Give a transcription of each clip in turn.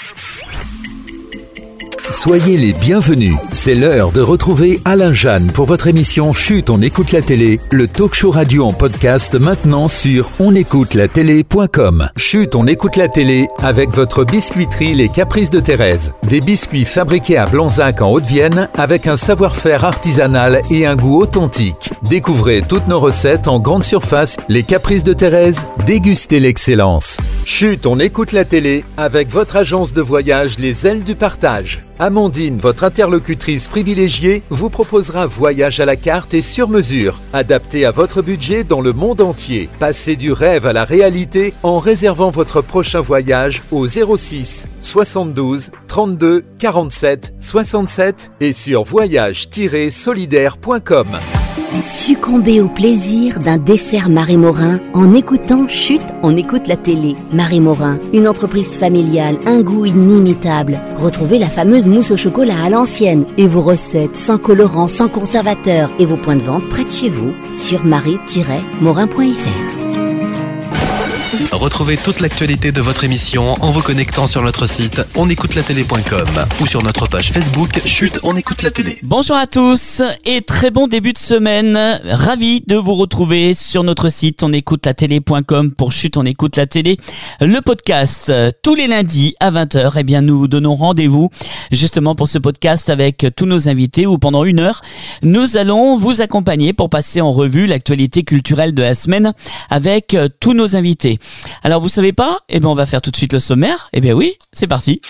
Soyez les bienvenus. C'est l'heure de retrouver Alain Jeanne pour votre émission Chut, on écoute la télé, le talk show radio en podcast maintenant sur onécoutelatélé.com. Chut, on écoute la télé avec votre biscuiterie Les Caprices de Thérèse. Des biscuits fabriqués à Blanzac en Haute-Vienne avec un savoir-faire artisanal et un goût authentique. Découvrez toutes nos recettes en grande surface. Les Caprices de Thérèse, dégustez l'excellence. Chut, on écoute la télé avec votre agence de voyage Les Ailes du Partage. Amandine, votre interlocutrice privilégiée, vous proposera voyage à la carte et sur mesure, adapté à votre budget dans le monde entier. Passez du rêve à la réalité en réservant votre prochain voyage au 06 72 32 47 67 et sur voyage-solidaire.com. Succombez au plaisir d'un dessert Marie Morin en écoutant Chut, on écoute la télé. Marie Morin, une entreprise familiale, un goût inimitable. Retrouvez la fameuse mousse au chocolat à l'ancienne et vos recettes sans colorant, sans conservateur et vos points de vente près de chez vous sur marie-morin.fr. Retrouvez toute l'actualité de votre émission en vous connectant sur notre site onécoutelatélé.com ou sur notre page Facebook Chut, on écoute la télé. Bonjour à tous et très bon début de semaine. Ravi de vous retrouver sur notre site onécoutelatélé.com pour Chut, on écoute la télé. Le podcast tous les lundis à 20h. Eh bien, nous vous donnons rendez-vous justement pour ce podcast avec tous nos invités où pendant 1 heure, nous allons vous accompagner pour passer en revue l'actualité culturelle de la semaine avec tous nos invités. Alors vous savez pas? Eh bien on va faire tout de suite le sommaire. Eh bien oui, c'est parti.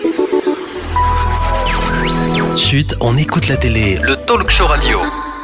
Chut, on écoute la télé, le talk show radio.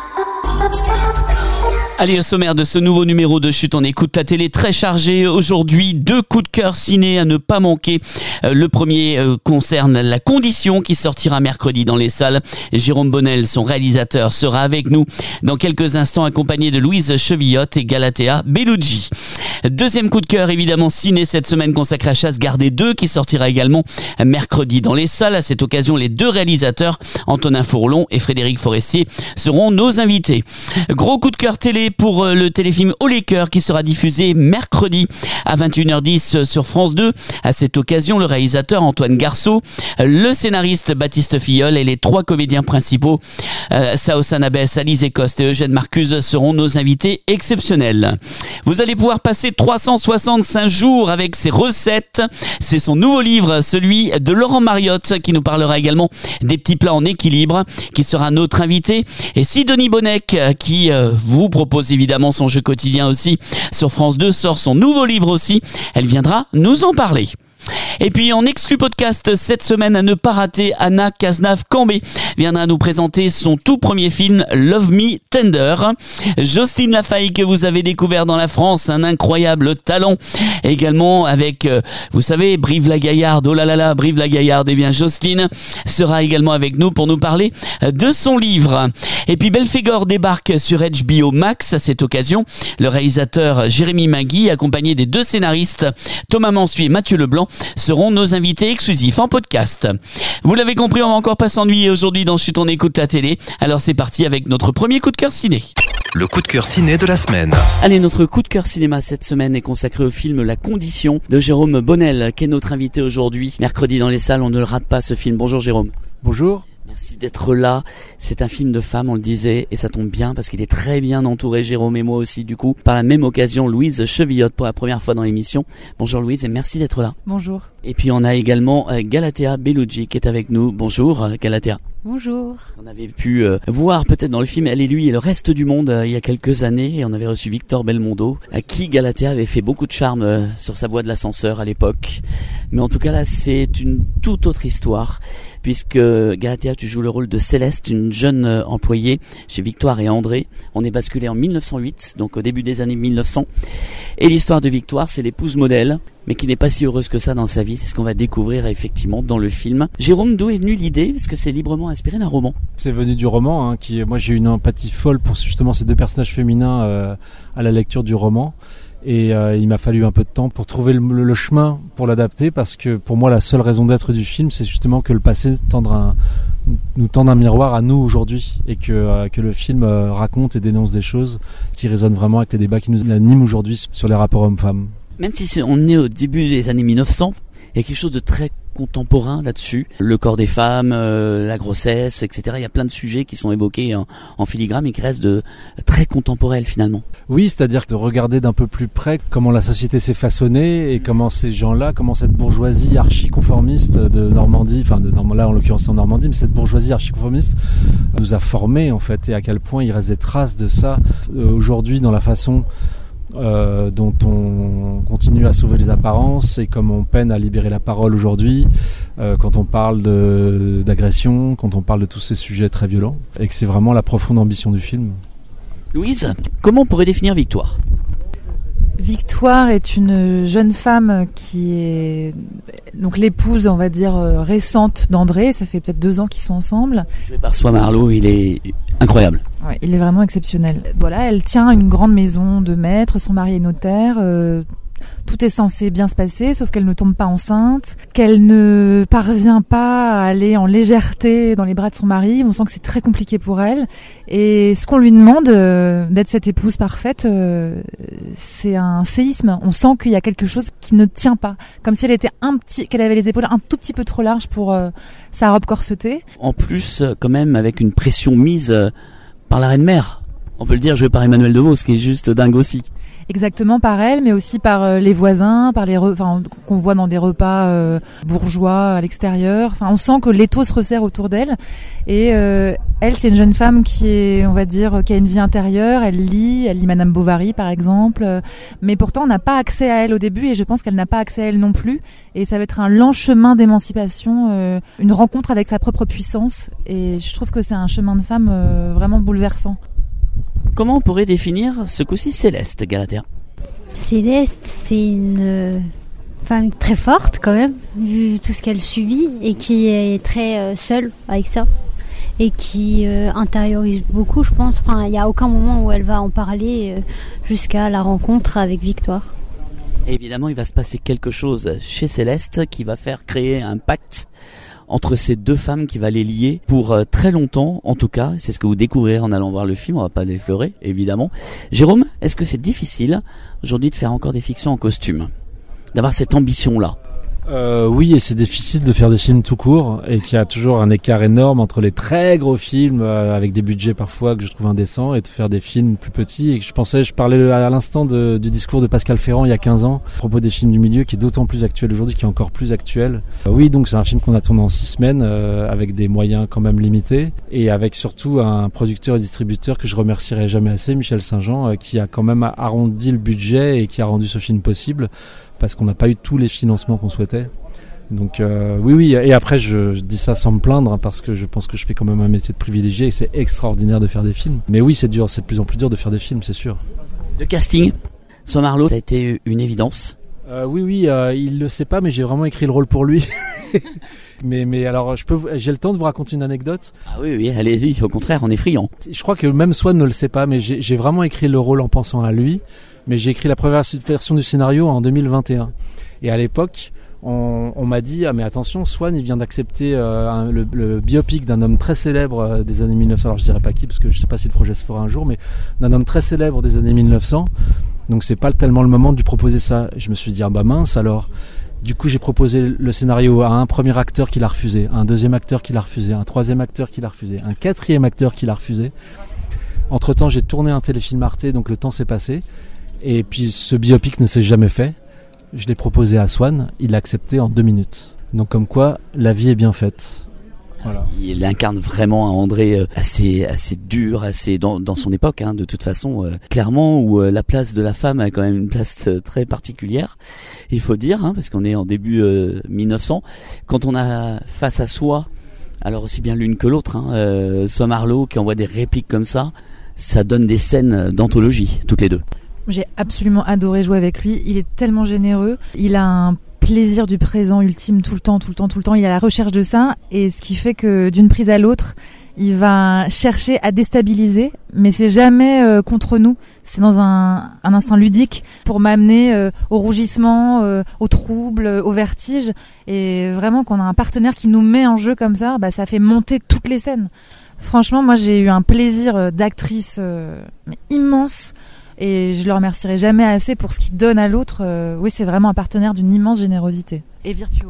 Allez, au sommaire de ce nouveau numéro de Chut, on écoute la télé très chargé. Aujourd'hui, 2 coups de cœur ciné à ne pas manquer. Le premier concerne La Condition qui sortira mercredi dans les salles. Jérôme Bonnel, son réalisateur, sera avec nous dans quelques instants accompagné de Louise Chevillotte et Galatea Bellucci. Deuxième coup de cœur évidemment ciné cette semaine consacré à Chasse gardée 2 qui sortira également mercredi dans les salles. À cette occasion, les 2 réalisateurs, Antonin Fourlon et Frédéric Forestier, seront nos invités. Gros coup de cœur télé pour le téléfilm Haut les cœurs qui sera diffusé mercredi à 21h10 sur France 2. À cette occasion, le réalisateur Antoine Garceau, le scénariste Baptiste Filleul et les 3 comédiens principaux, Sao Sanabès, Alizé Coste et Eugène Marcuse seront nos invités exceptionnels. Vous allez pouvoir passer 365 jours avec ses recettes. C'est son nouveau livre, celui de Laurent Mariotte, qui nous parlera également des petits plats en équilibre, qui sera notre invité. Et Sidonie Bonnec, qui vous propose évidemment son jeu quotidien aussi sur France 2, sort son nouveau livre aussi. Elle viendra nous en parler. Et puis en exclu podcast cette semaine à ne pas rater, Anna Cazenave-Cambé viendra nous présenter son tout premier film Love Me Tender. Jocelyne Lafaille que vous avez découvert dans La France, un incroyable talent. Également avec, vous savez, Brive-la-Gaillarde, oh là là là, Brive-la-Gaillarde. Eh bien Jocelyne sera également avec nous pour nous parler de son livre. Et puis Belphégor débarque sur HBO Max à cette occasion. Le réalisateur Jérémy Magui, accompagné des 2 scénaristes Thomas Mansuy et Mathieu Leblanc, seront nos invités exclusifs en podcast. Vous l'avez compris, on va encore pas s'ennuyer aujourd'hui dans Chut, on écoute la télé. Alors c'est parti avec notre premier coup de cœur ciné. Le coup de cœur ciné de la semaine. Allez, notre coup de cœur cinéma cette semaine est consacré au film La Condition de Jérôme Bonnel, qui est notre invité aujourd'hui. Mercredi dans les salles, on ne le rate pas ce film. Bonjour Jérôme. Bonjour. Merci d'être là. C'est un film de femme, on le disait, et ça tombe bien parce qu'il est très bien entouré, Jérôme et moi aussi du coup. Par la même occasion, Louise Chevillotte pour la première fois dans l'émission. Bonjour Louise et merci d'être là. Bonjour. Et puis on a également Galatea Bellucci qui est avec nous. Bonjour Galatea. Bonjour. On avait pu voir peut-être dans le film Elle et lui et le reste du monde il y a quelques années et on avait reçu Victor Belmondo à qui Galatea avait fait beaucoup de charme sur sa voie de l'ascenseur à l'époque. Mais en tout cas là c'est une toute autre histoire puisque Galatea tu joues le rôle de Céleste, une jeune employée chez Victoire et André. On est basculé en 1908, donc au début des années 1900. Et l'histoire de Victoire c'est l'épouse modèle mais qui n'est pas si heureuse que ça dans sa vie. C'est ce qu'on va découvrir effectivement dans le film. Jérôme, d'où est venue l'idée? Parce que c'est librement inspiré d'un roman. C'est venu du roman, moi j'ai eu une empathie folle pour justement ces 2 personnages féminins à la lecture du roman. Et il m'a fallu un peu de temps pour trouver le chemin pour l'adapter, parce que pour moi la seule raison d'être du film c'est justement que le passé nous tende un miroir à nous aujourd'hui, et que le film raconte et dénonce des choses qui résonnent vraiment avec les débats qui nous animent aujourd'hui sur les rapports hommes-femmes. Même si on est au début des années 1900, il y a quelque chose de très contemporain là-dessus. Le corps des femmes, la grossesse, etc. Il y a plein de sujets qui sont évoqués en filigrane et qui restent très contemporains finalement. Oui, c'est-à-dire de regarder d'un peu plus près comment la société s'est façonnée et comment ces gens-là, comment cette bourgeoisie archi-conformiste de Normandie, là en l'occurrence en Normandie, mais cette bourgeoisie archi-conformiste nous a formés en fait, et à quel point il reste des traces de ça aujourd'hui dans la façon dont on continue à sauver les apparences et comme on peine à libérer la parole aujourd'hui quand on parle d'agression, quand on parle de tous ces sujets très violents, et que c'est vraiment la profonde ambition du film. Louise, comment on pourrait définir Victoire ? Victoire est une jeune femme qui est donc l'épouse, on va dire, récente d'André. Ça fait peut-être 2 ans qu'ils sont ensemble. Joué par Soi Marlowe, il est incroyable. Ouais, il est vraiment exceptionnel. Voilà, elle tient une grande maison de maître, son mari est notaire. Tout est censé bien se passer, sauf qu'elle ne tombe pas enceinte, qu'elle ne parvient pas à aller en légèreté dans les bras de son mari. On sent que c'est très compliqué pour elle. Et ce qu'on lui demande d'être cette épouse parfaite, c'est un séisme. On sent qu'il y a quelque chose qui ne tient pas, comme si elle était qu'elle avait les épaules un tout petit peu trop larges pour sa robe corsetée. En plus, quand même, avec une pression mise par la reine-mère. On peut le dire, joué par Emmanuel DeVos, ce qui est juste dingue aussi. Exactement, par elle, mais aussi par les voisins, par qu'on voit dans des repas bourgeois à l'extérieur. Enfin, on sent que l'étau se resserre autour d'elle. Et elle, c'est une jeune femme qui est, on va dire, qui a une vie intérieure. Elle lit Madame Bovary, par exemple. Mais pourtant, on n'a pas accès à elle au début, et je pense qu'elle n'a pas accès à elle non plus. Et ça va être un lent chemin d'émancipation, une rencontre avec sa propre puissance. Et je trouve que c'est un chemin de femme vraiment bouleversant. Comment on pourrait définir ce coup-ci Céleste, Galatea ? Céleste, c'est une femme très forte quand même, vu tout ce qu'elle subit, et qui est très seule avec ça, et qui intériorise beaucoup, je pense. Enfin, il n'y a aucun moment où elle va en parler jusqu'à la rencontre avec Victoire. Et évidemment, il va se passer quelque chose chez Céleste qui va faire créer un pacte entre ces deux femmes qui va les lier pour très longtemps, en tout cas. C'est ce que vous découvrirez en allant voir le film, on va pas l'effleurer, évidemment. Jérôme, est-ce que c'est difficile aujourd'hui de faire encore des fictions en costume, d'avoir cette ambition-là ? Oui, et c'est difficile de faire des films tout court, et qu'il y a toujours un écart énorme entre les très gros films avec des budgets parfois que je trouve indécents, et de faire des films plus petits. Et que je parlais à l'instant du discours de Pascal Ferrand il y a 15 ans à propos des films du milieu, qui est d'autant plus actuel aujourd'hui, qui est encore plus actuel. Oui, donc c'est un film qu'on a tourné en 6 semaines avec des moyens quand même limités, et avec surtout un producteur et distributeur que je remercierai jamais assez, Michel Saint-Jean, qui a quand même arrondi le budget et qui a rendu ce film possible, parce qu'on n'a pas eu tous les financements qu'on souhaitait. Donc oui, et après je dis ça sans me plaindre, parce que je pense que je fais quand même un métier de privilégié, et c'est extraordinaire de faire des films. Mais oui, c'est dur, c'est de plus en plus dur de faire des films, c'est sûr. Le casting, Soi Marlowe, ça a été une évidence. Oui, il le sait pas, mais j'ai vraiment écrit le rôle pour lui. mais alors j'ai le temps de vous raconter une anecdote. Ah oui, allez-y, au contraire, on est friand. Je crois que même Swan ne le sait pas, mais j'ai vraiment écrit le rôle en pensant à lui. Mais j'ai écrit la première version du scénario en 2021. Et à l'époque, on m'a dit, ah mais attention, Swan il vient d'accepter le biopic d'un homme très célèbre des années 1900. Alors je dirais pas qui, parce que je sais pas si le projet se fera un jour, mais d'un homme très célèbre des années 1900. Donc c'est pas tellement le moment de lui proposer ça. Et je me suis dit, ah bah mince alors. Du coup, j'ai proposé le scénario à un premier acteur qui l'a refusé, à un deuxième acteur qui l'a refusé, à un troisième acteur qui l'a refusé, un quatrième acteur qui l'a refusé. Entre-temps, j'ai tourné un téléfilm Arte, donc le temps s'est passé. Et puis ce biopic ne s'est jamais fait. Je l'ai proposé à Swan, il l'a accepté en 2 minutes. Donc comme quoi, la vie est bien faite. Voilà. Il incarne vraiment un André assez dur, assez dans son époque, de toute façon, clairement, où la place de la femme a quand même une place très particulière. Il faut dire, parce qu'on est en début 1900, quand on a face à soi, alors aussi bien l'une que l'autre, Soi Marlowe qui envoie des répliques comme ça donne des scènes d'anthologie, toutes les deux. J'ai absolument adoré jouer avec lui. Il est tellement généreux. Il a un plaisir du présent ultime tout le temps. Il est à la recherche de ça. Et ce qui fait que d'une prise à l'autre, il va chercher à déstabiliser. Mais c'est jamais contre nous. C'est dans un instinct ludique pour m'amener au rougissement, au trouble, au vertige. Et vraiment, quand on a un partenaire qui nous met en jeu comme ça, ça fait monter toutes les scènes. Franchement, moi, j'ai eu un plaisir d'actrice immense. Et je le remercierai jamais assez pour ce qu'il donne à l'autre. Oui, c'est vraiment un partenaire d'une immense générosité et virtuose.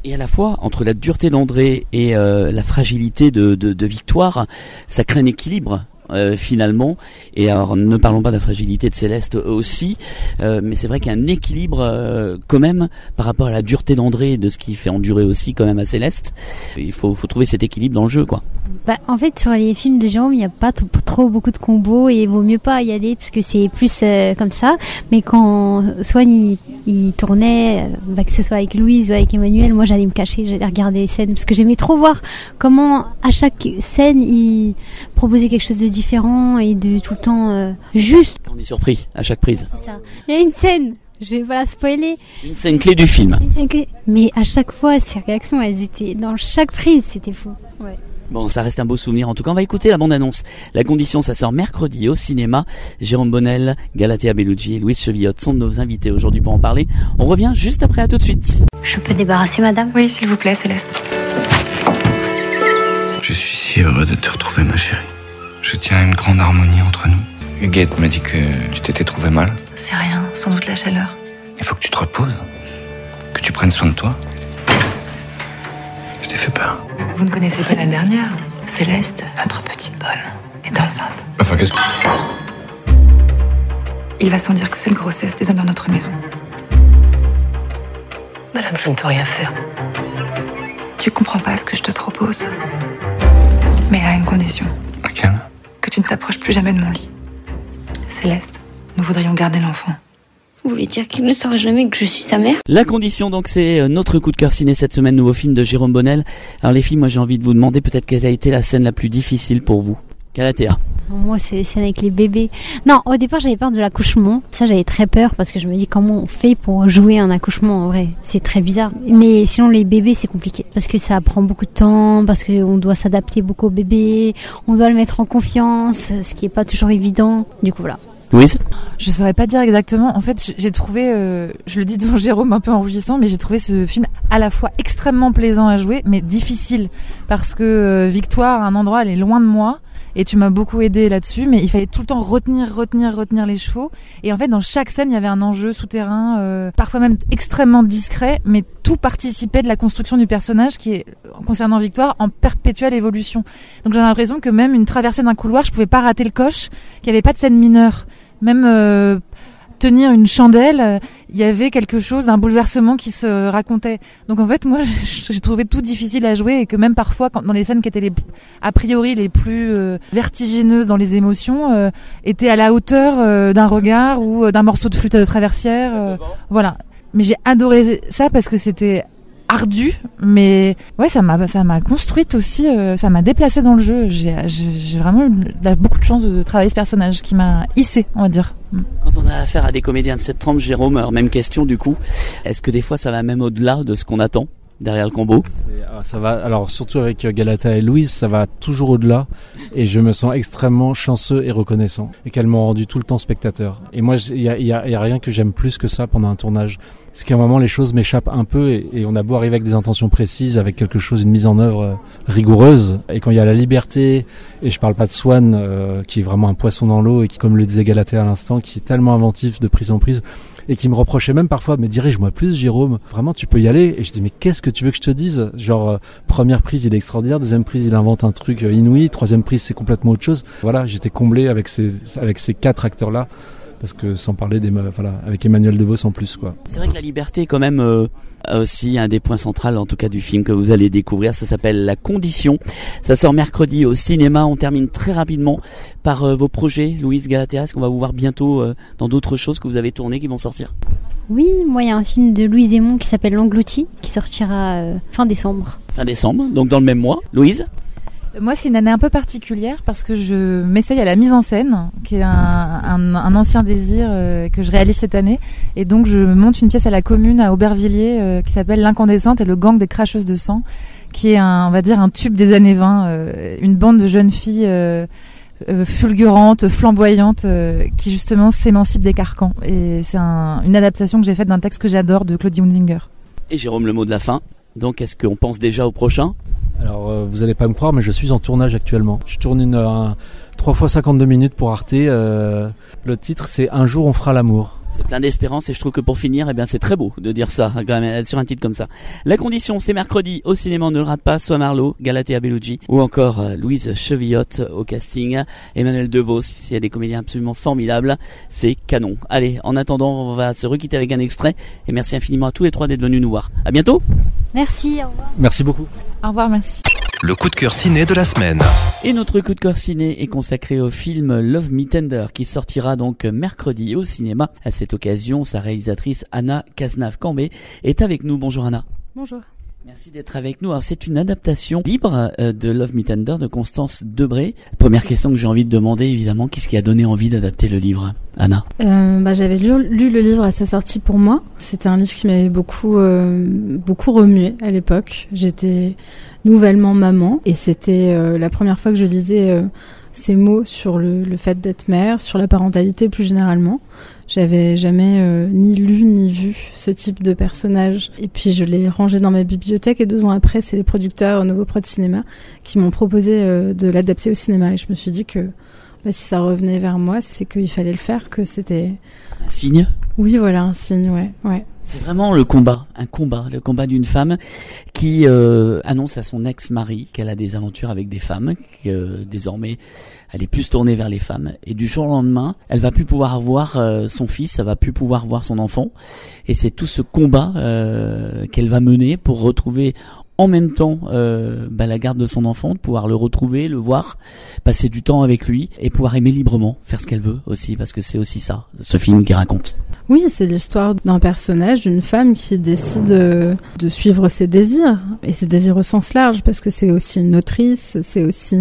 Et à la fois, entre la dureté d'André et la fragilité de Victoire, ça crée un équilibre. Finalement, et alors ne parlons pas de la fragilité de Céleste aussi, mais c'est vrai qu'il y a un équilibre quand même par rapport à la dureté d'André et de ce qui fait endurer aussi quand même à Céleste. Il faut trouver cet équilibre dans le jeu, quoi. En fait, sur les films de Jérôme, il n'y a pas trop beaucoup de combos et il vaut mieux pas y aller parce que c'est plus comme ça. Mais quand Swan il tournait, que ce soit avec Louise ou avec Emmanuel, moi j'allais me cacher, j'allais regarder les scènes parce que j'aimais trop voir comment à chaque scène il proposait quelque chose de différent et de tout le temps juste. On est surpris à chaque prise. C'est ça. Il y a une scène, je vais pas la spoiler. Une scène clé du film. Mais à chaque fois, ses réactions, elles étaient dans chaque prise, c'était fou. Ouais. Bon, ça reste un beau souvenir. En tout cas, on va écouter la bande-annonce. La Condition, ça sort mercredi au cinéma. Jérôme Bonnel, Galatea Bellucci et Louise Chevillotte sont nos invités aujourd'hui pour en parler. On revient juste après, à tout de suite. Je peux débarrasser madame ? Oui, s'il vous plaît, Céleste. Je suis si heureux de te retrouver, ma chérie. Je tiens à une grande harmonie entre nous. Huguette m'a dit que tu t'étais trouvé mal. C'est rien, sans doute la chaleur. Il faut que tu te reposes, que tu prennes soin de toi. Je t'ai fait peur. Vous ne connaissez pas la dernière ? Céleste, notre petite bonne, est enceinte. Enfin, qu'est-ce que... Il va sans dire que cette grossesse déshonore notre maison. Madame, je ne peux rien faire. Tu comprends pas ce que je te propose. Mais à une condition. Laquelle ? Que tu ne t'approches plus jamais de mon lit. Céleste, nous voudrions garder l'enfant. Vous voulez dire qu'il ne saura jamais que je suis sa mère ? La Condition, donc, c'est notre coup de cœur ciné cette semaine, nouveau film de Jérôme Bonnel. Alors les filles, moi j'ai envie de vous demander peut-être quelle a été la scène la plus difficile pour vous. Galatea. Moi, c'est les scènes avec les bébés. Non, au départ, j'avais peur de l'accouchement. Ça, j'avais très peur parce que je me dis comment on fait pour jouer un accouchement en vrai. C'est très bizarre. Mais sinon, les bébés, c'est compliqué parce que ça prend beaucoup de temps, parce qu'on doit s'adapter beaucoup au bébé, on doit le mettre en confiance, ce qui est pas toujours évident. Du coup, voilà. Louise ? Je saurais pas dire exactement. En fait, j'ai trouvé, je le dis devant Jérôme un peu en rougissant, mais j'ai trouvé ce film à la fois extrêmement plaisant à jouer, mais difficile parce que Victoire, à un endroit, elle est loin de moi. Et tu m'as beaucoup aidé là-dessus, mais il fallait tout le temps retenir les chevaux. Et en fait, dans chaque scène, il y avait un enjeu souterrain, parfois même extrêmement discret, mais tout participait de la construction du personnage qui est, concernant Victoire, en perpétuelle évolution. Donc j'ai l'impression que même une traversée d'un couloir, je pouvais pas rater le coche, qu'il n'y avait pas de scène mineure. Même tenir une chandelle, il y avait quelque chose, un bouleversement qui se racontait. Donc en fait, moi, j'ai trouvé tout difficile à jouer et que même parfois, dans les scènes qui étaient a priori les plus vertigineuses dans les émotions, étaient à la hauteur d'un regard ou d'un morceau de flûte traversière. Voilà. Mais j'ai adoré ça parce que c'était ardu, mais ouais, ça m'a construite aussi, ça m'a déplacée dans le jeu. J'ai vraiment eu beaucoup de chance de travailler ce personnage qui m'a hissée, on va dire. Quand on a affaire à des comédiens de cette trempe, Jérôme, alors même question du coup, est-ce que des fois ça va même au-delà de ce qu'on attend derrière le combo? Ça va, alors surtout avec Galatea et Louise, ça va toujours au-delà et je me sens extrêmement chanceux et reconnaissant et qu'elles m'ont rendu tout le temps spectateur. Et moi, il y a rien que j'aime plus que ça pendant un tournage. C'est qu'à un moment les choses m'échappent un peu et on a beau arriver avec des intentions précises, avec quelque chose, une mise en œuvre rigoureuse, et quand il y a la liberté, et je parle pas de Swan qui est vraiment un poisson dans l'eau et qui, comme le disait Galatea à l'instant, qui est tellement inventif de prise en prise, et qui me reprochait même parfois, mais dirige-moi plus Jérôme, vraiment tu peux y aller. Et je dis mais qu'est-ce que tu veux que je te dise, genre première prise il est extraordinaire, deuxième prise il invente un truc inouï, troisième prise c'est complètement autre chose. Voilà, j'étais comblé avec ces quatre acteurs là, parce que sans parler avec Emmanuel Devos en plus quoi. C'est vrai que la liberté est quand même aussi un des points centraux en tout cas du film que vous allez découvrir. Ça s'appelle La Condition, ça sort mercredi au cinéma. On termine très rapidement par vos projets, Louise, Galatea. Est-ce qu'on va vous voir bientôt dans d'autres choses que vous avez tournées qui vont sortir? Oui, moi il y a un film de Louise Aymon qui s'appelle L'Englouti qui sortira fin décembre. Fin décembre, donc dans le même mois. Louise? Moi, c'est une année un peu particulière parce que je m'essaye à la mise en scène, qui est un ancien désir que je réalise cette année. Et donc, je monte une pièce à la Commune à Aubervilliers qui s'appelle L'Incandescente et le gang des cracheuses de sang, qui est on va dire un tube des années 20, une bande de jeunes filles fulgurantes, flamboyantes, qui justement s'émancipent des carcans. Et c'est une adaptation que j'ai faite d'un texte que j'adore de Claudie Hunzinger. Et Jérôme, le mot de la fin. Donc, est-ce qu'on pense déjà au prochain? Alors, vous allez pas me croire, mais je suis en tournage actuellement. Je tourne 3 fois 52 minutes pour Arte. Le titre, c'est Un jour on fera l'amour. C'est plein d'espérance et je trouve que pour finir, eh bien, c'est très beau de dire ça, quand même, sur un titre comme ça. La condition, c'est mercredi au cinéma, on ne le rate pas, soit Marlowe, Galatea Bellucci ou encore Louise Chevillotte au casting, Emmanuel DeVos, il y a des comédiens absolument formidables, c'est canon. Allez, en attendant, on va se requitter avec un extrait et merci infiniment à tous les trois d'être venus nous voir. À bientôt. Merci, au revoir. Merci beaucoup. Au revoir, merci. Le coup de cœur ciné de la semaine. Et notre coup de cœur ciné est consacré au film Love Me Tender qui sortira donc mercredi au cinéma. À cette occasion, sa réalisatrice Anna Cazenave-Cambé est avec nous. Bonjour Anna. Bonjour. Merci d'être avec nous. Alors c'est une adaptation libre de Love Me Tender de Constance Debré. Première question que j'ai envie de demander évidemment, qu'est-ce qui a donné envie d'adapter le livre, Anna? J'avais lu le livre à sa sortie pour moi. C'était un livre qui m'avait beaucoup remué à l'époque. J'étais nouvellement maman et c'était la première fois que je lisais ces mots sur le fait d'être mère, sur la parentalité plus généralement. J'avais jamais ni lu ni vu ce type de personnage. Et puis je l'ai rangé dans ma bibliothèque et 2 ans après, c'est les producteurs Novo Prod Cinéma qui m'ont proposé de l'adapter au cinéma. Et je me suis dit que si ça revenait vers moi, c'est qu'il fallait le faire, que c'était... Un signe? Oui, voilà, un signe, ouais. C'est vraiment le combat d'une femme qui annonce à son ex-mari qu'elle a des aventures avec des femmes, que désormais elle est plus tournée vers les femmes, et du jour au lendemain, elle va plus pouvoir voir son fils, elle va plus pouvoir voir son enfant, et c'est tout ce combat qu'elle va mener pour retrouver en même temps la garde de son enfant, de pouvoir le retrouver, le voir, passer du temps avec lui et pouvoir aimer librement, faire ce qu'elle veut aussi, parce que c'est aussi ça, ce film qui raconte. Oui, c'est l'histoire d'un personnage, d'une femme qui décide de suivre ses désirs, et ses désirs au sens large, parce que c'est aussi une autrice, c'est aussi...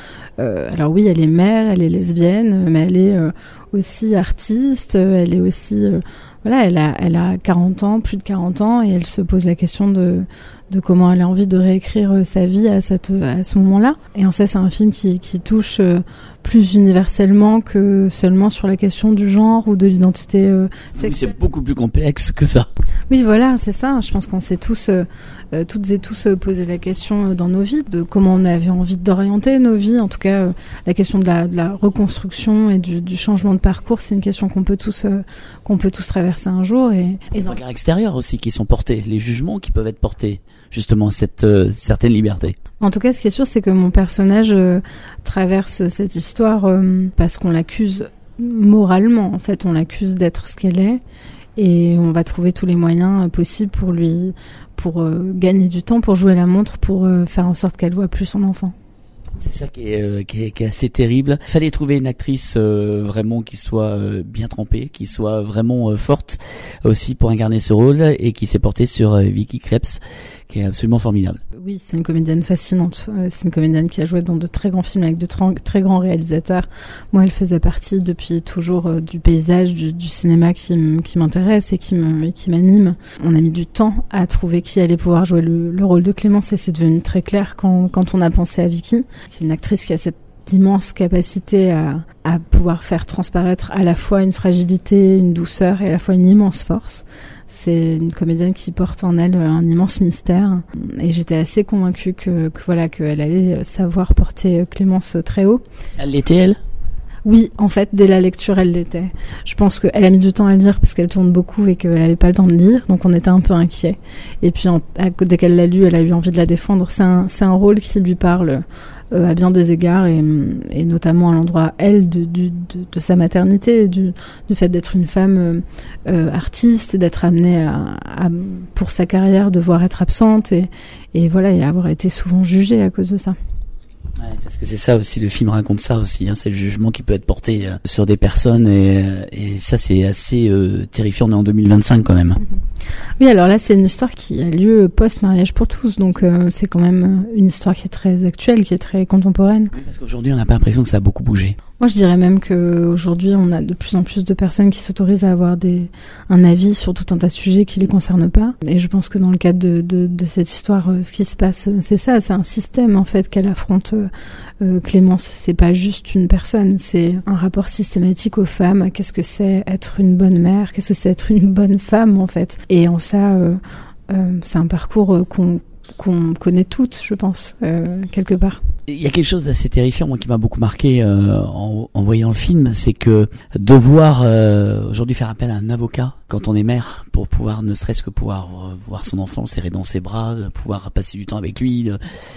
alors oui, elle est mère, elle est lesbienne, mais elle est aussi artiste, elle est aussi... elle a 40 ans, plus de 40 ans, et elle se pose la question de comment elle a envie de réécrire sa vie à ce moment-là. Et en ça, c'est un film qui touche plus universellement que seulement sur la question du genre ou de l'identité sexuelle. Oui, c'est beaucoup plus complexe que ça. Oui, voilà, c'est ça. Je pense qu'on s'est tous, toutes et tous, posé la question dans nos vies de comment on avait envie d'orienter nos vies. En tout cas, la question de la reconstruction et du changement de parcours, c'est une question qu'on peut tous traverser un jour. Et les regards extérieurs aussi qui sont portés, les jugements qui peuvent être portés, justement, cette certaine liberté. En tout cas, ce qui est sûr, c'est que mon personnage traverse cette histoire parce qu'on l'accuse moralement. En fait, on l'accuse d'être ce qu'elle est, et on va trouver tous les moyens possibles pour gagner du temps, pour jouer la montre, pour faire en sorte qu'elle voit plus son enfant. C'est ça qui est assez terrible. Fallait trouver une actrice vraiment qui soit bien trempée, qui soit vraiment forte aussi pour incarner ce rôle, et qui s'est portée sur Vicky Krieps, qui est absolument formidable. Oui, c'est une comédienne fascinante. C'est une comédienne qui a joué dans de très grands films avec de très grands réalisateurs. Moi, elle faisait partie depuis toujours du paysage du cinéma qui m'intéresse et qui m'anime. On a mis du temps à trouver qui allait pouvoir jouer le rôle de Clémence, et c'est devenu très clair quand on a pensé à Vicky. C'est une actrice qui a cette immense capacité à pouvoir faire transparaître à la fois une fragilité, une douceur, et à la fois une immense force. C'est une comédienne qui porte en elle un immense mystère, et j'étais assez convaincue qu'elle allait savoir porter Clémence très haut. Elle l'était, elle ? Oui, en fait, dès la lecture, elle l'était. Je pense qu'elle a mis du temps à le lire parce qu'elle tourne beaucoup et qu'elle n'avait pas le temps de lire, donc on était un peu inquiets. Et puis, dès qu'elle l'a lu, elle a eu envie de la défendre. C'est un rôle qui lui parle à bien des égards, et notamment à l'endroit, elle, de sa maternité, du fait d'être une femme artiste, d'être amenée à pour sa carrière, devoir être absente, et avoir été souvent jugée à cause de ça. Ouais, parce que c'est ça aussi, le film raconte ça aussi, c'est le jugement qui peut être porté sur des personnes, et ça c'est assez terrifiant. On est en 2025 quand même. Oui, alors là c'est une histoire qui a lieu post-mariage pour tous, donc c'est quand même une histoire qui est très actuelle, qui est très contemporaine. Oui, parce qu'aujourd'hui on n'a pas l'impression que ça a beaucoup bougé. Moi, je dirais même qu'aujourd'hui, on a de plus en plus de personnes qui s'autorisent à avoir un avis sur tout un tas de sujets qui les concernent pas. Et je pense que dans le cadre de cette histoire, ce qui se passe, c'est ça, c'est un système en fait qu'elle affronte. Clémence, c'est pas juste une personne, c'est un rapport systématique aux femmes. Qu'est-ce que c'est être une bonne mère? Qu'est-ce que c'est être une bonne femme en fait? Et en ça, c'est un parcours qu'on connaît toutes, je pense, quelque part. Il y a quelque chose d'assez terrifiant, moi, qui m'a beaucoup marqué en voyant le film, c'est que devoir aujourd'hui faire appel à un avocat quand on est mère pour pouvoir, ne serait-ce que pouvoir voir son enfant serré dans ses bras, pouvoir passer du temps avec lui.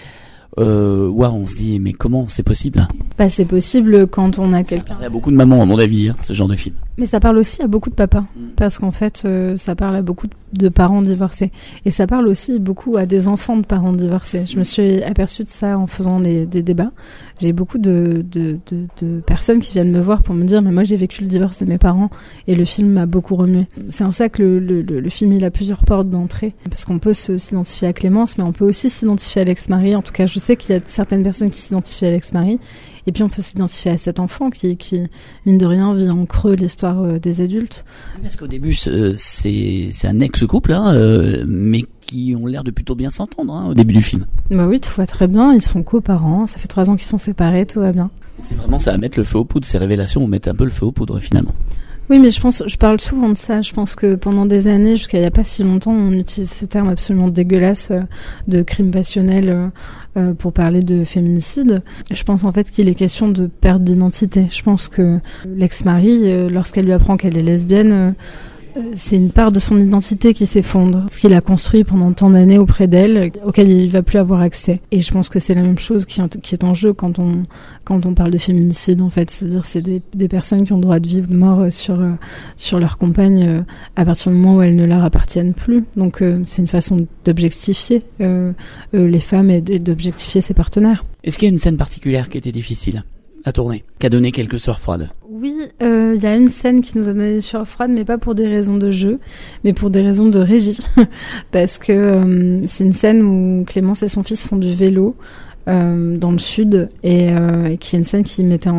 On se dit mais comment c'est possible? C'est possible quand on a quelqu'un. Il y a beaucoup de mamans à mon avis, ce genre de film. Mais ça parle aussi à beaucoup de papas, parce qu'en fait, ça parle à beaucoup de parents divorcés, et ça parle aussi beaucoup à des enfants de parents divorcés. Je me suis aperçue de ça en faisant des débats. J'ai beaucoup de personnes qui viennent me voir pour me dire mais moi j'ai vécu le divorce de mes parents et le film m'a beaucoup remué. C'est en ça que le film il a plusieurs portes d'entrée, parce qu'on peut s'identifier à Clémence, mais on peut aussi s'identifier à l'ex-mari. En tout cas, je sais qu'il y a certaines personnes qui s'identifient à l'ex-mari. Et puis on peut s'identifier à cet enfant qui mine de rien vit en creux l'histoire des adultes. Parce qu'au début c'est un ex-couple mais qui ont l'air de plutôt bien s'entendre au début du film. Bah oui, tout va très bien, ils sont coparents, ça fait 3 ans qu'ils sont séparés, tout va bien. C'est vraiment ça à mettre le feu aux poudres, ces révélations mettent un peu le feu aux poudres finalement. Oui, mais je parle souvent de ça. Je pense que pendant des années, jusqu'à il y a pas si longtemps, on utilise ce terme absolument dégueulasse de crime passionnel pour parler de féminicide. Je pense en fait qu'il est question de perte d'identité. Je pense que l'ex-mari, lorsqu'elle lui apprend qu'elle est lesbienne, c'est une part de son identité qui s'effondre. Ce qu'il a construit pendant tant d'années auprès d'elle, auquel il va plus avoir accès. Et je pense que c'est la même chose qui est en jeu quand on parle de féminicide, en fait. C'est-à-dire, c'est des personnes qui ont le droit de vivre ou de mort sur leur compagne à partir du moment où elles ne leur appartiennent plus. Donc, c'est une façon d'objectifier les femmes et d'objectifier ses partenaires. Est-ce qu'il y a une scène particulière qui était difficile à tourner, qui a donné quelques sueurs froides? Oui, il y a une scène qui nous a donné des sueurs froides, mais pas pour des raisons de jeu, mais pour des raisons de régie. Parce que c'est une scène où Clémence et son fils font du vélo dans le sud, et qui est une scène qui mettait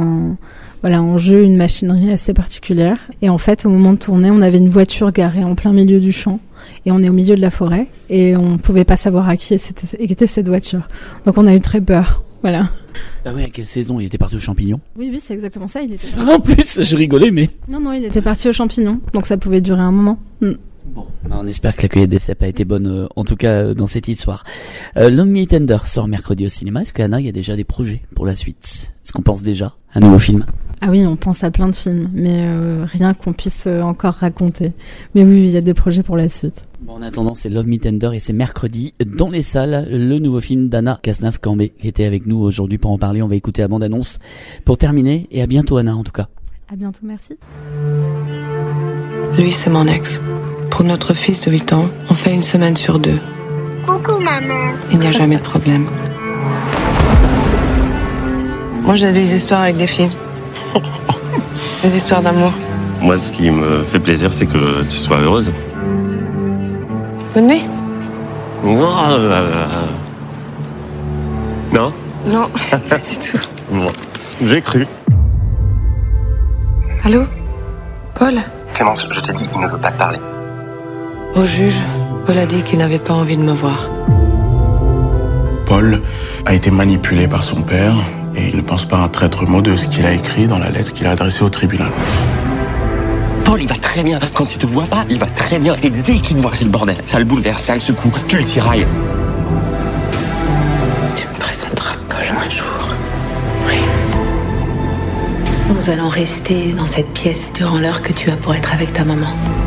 en jeu une machinerie assez particulière. Et en fait, au moment de tourner, on avait une voiture garée en plein milieu du champ, et on est au milieu de la forêt, et on pouvait pas savoir à qui était cette voiture. Donc on a eu très peur. Voilà. Ah oui, à quelle saison il était parti aux champignons? Oui, c'est exactement ça. Il était. En plus, je rigolais, mais. Non, il était parti aux champignons, donc ça pouvait durer un moment. Bon, on espère que la cueillette d'essai n'a pas été bonne, en tout cas dans cette histoire. Long Me Tender sort mercredi au cinéma. Est-ce qu'Anna, il y a déjà des projets pour la suite? Est-ce qu'on pense déjà à un nouveau film? Ah oui, on pense à plein de films, mais rien qu'on puisse encore raconter. Mais oui, il y a des projets pour la suite. Bon, en attendant, c'est Love Me Tender et c'est mercredi dans les salles, le nouveau film d'Anna Cazenave-Cambé qui était avec nous aujourd'hui pour en parler. On va écouter la bande-annonce pour terminer, et à bientôt Anna en tout cas. À bientôt, merci. Lui, c'est mon ex. Pour notre fils de 8 ans, on fait 1 semaine sur 2. Coucou maman. Il n'y a jamais de problème. Moi, j'ai des histoires avec des filles. Des histoires d'amour. Moi, ce qui me fait plaisir, c'est que tu sois heureuse. Bonne nuit. Non. Non. Non, pas du tout. Bon, j'ai cru. Allô? Paul? Clémence, je t'ai dit, il ne veut pas te parler. Au juge, Paul a dit qu'il n'avait pas envie de me voir. Paul a été manipulé par son père et il ne pense pas un traître mot de ce qu'il a écrit dans la lettre qu'il a adressée au tribunal. Paul, il va très bien. Quand il te voit pas, il va très bien. Et dès qu'il te voit, c'est le bordel. Ça le bouleverse, ça le secoue. Tu le tirailles. Tu me présenteras Paul un jour. Oui. Nous allons rester dans cette pièce durant l'heure que tu as pour être avec ta maman.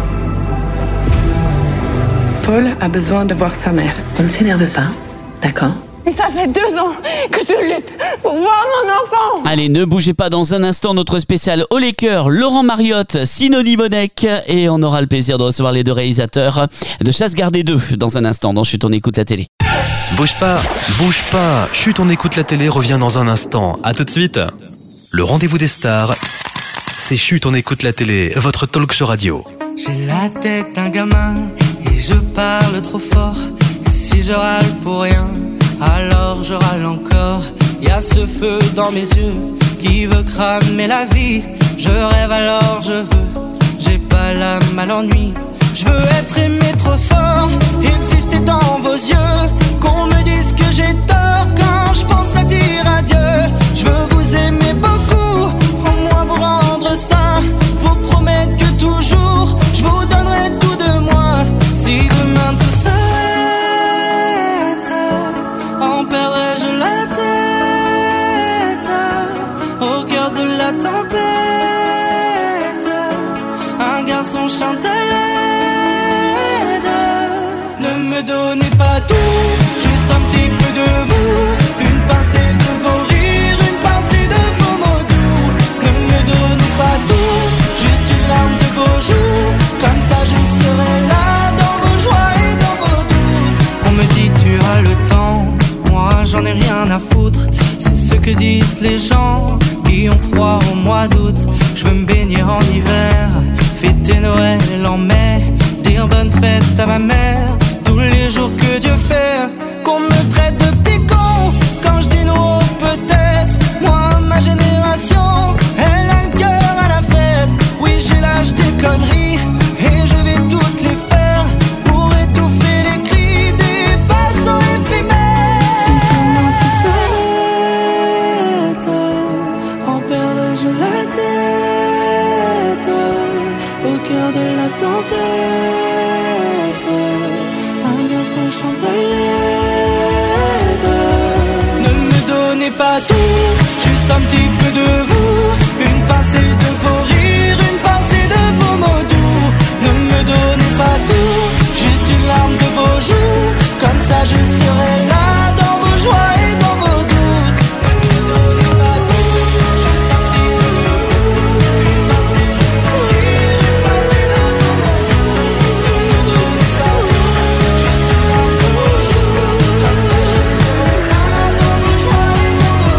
Paul a besoin de voir sa mère. On ne s'énerve pas, d'accord? Mais ça fait 2 ans que je lutte pour voir mon enfant. Allez, ne bougez pas, dans un instant notre spécial Haut les cœurs, Laurent Mariotte, Sidonie Bonnec, et on aura le plaisir de recevoir les 2 réalisateurs de Chasse gardée 2 dans un instant dans Chut on écoute la télé. Bouge pas, Chut on écoute la télé revient dans un instant, à tout de suite. Le rendez-vous des stars, c'est Chut on écoute la télé, votre talk show radio. J'ai la tête d'un gamin et je parle trop fort, et si je râle pour rien, alors je râle encore. Y a ce feu dans mes yeux qui veut cramer la vie. Je rêve alors je veux, j'ai pas l'âme à l'ennui. Je veux être aimé trop fort, exister dans vos yeux, qu'on me dise que j'ai tort quand je pense à dire adieu. Je veux vous aimer beaucoup, au moins vous rendre ça, vous promettre que toujours je vous donnerai tout de moi. Si demain tout s'arrête, en perdrai-je la tête? j'en ai rien à foutre. C'est ce que disent les gens qui ont froid au mois d'août. Je veux me baigner en hiver, fêter Noël en mai, dire bonne fête à ma mère tous les jours que Dieu fait. Qu'on me traite de petit con quand je dis non, peut-être. Moi, ma génération, elle a le cœur à la fête. Oui, j'ai l'âge des conneries et je vais toutes les faire pour étouffer les cris des passants éphémères. Si comment tout s'arrête, en perdrais-je la tête au cœur de la tempête. Un garçon chante à l'aide. Ne me donnez pas tout, juste un petit peu de vous, une pincée de vos rires, une pincée de vos mots doux. Ne me donnez pas tout, juste une larme de vos joues, comme ça je serai là dans vos joies et dans vos doutes. Ne me donnez pas tout, juste un petit peu de vous, une pincée de vos rires, une pincée de vos mots doux. Ne me donnez pas tout, juste une larme de vos joues, comme ça je serai là dans vos joies et dans vos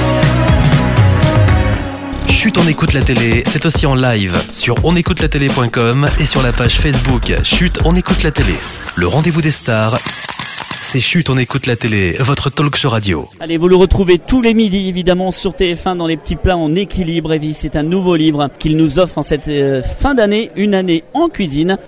doutes. Chut, on écoute la télé, c'est aussi en live sur onécoutelatélé.com et sur la page Facebook Chut, on écoute la télé. Le rendez-vous des stars, c'est Chut, on écoute la télé, votre talk show radio. Allez, vous le retrouvez tous les midis, évidemment, sur TF1 dans les petits plats en équilibre. Et puis, c'est un nouveau livre qu'il nous offre en cette fin d'année, une année en cuisine.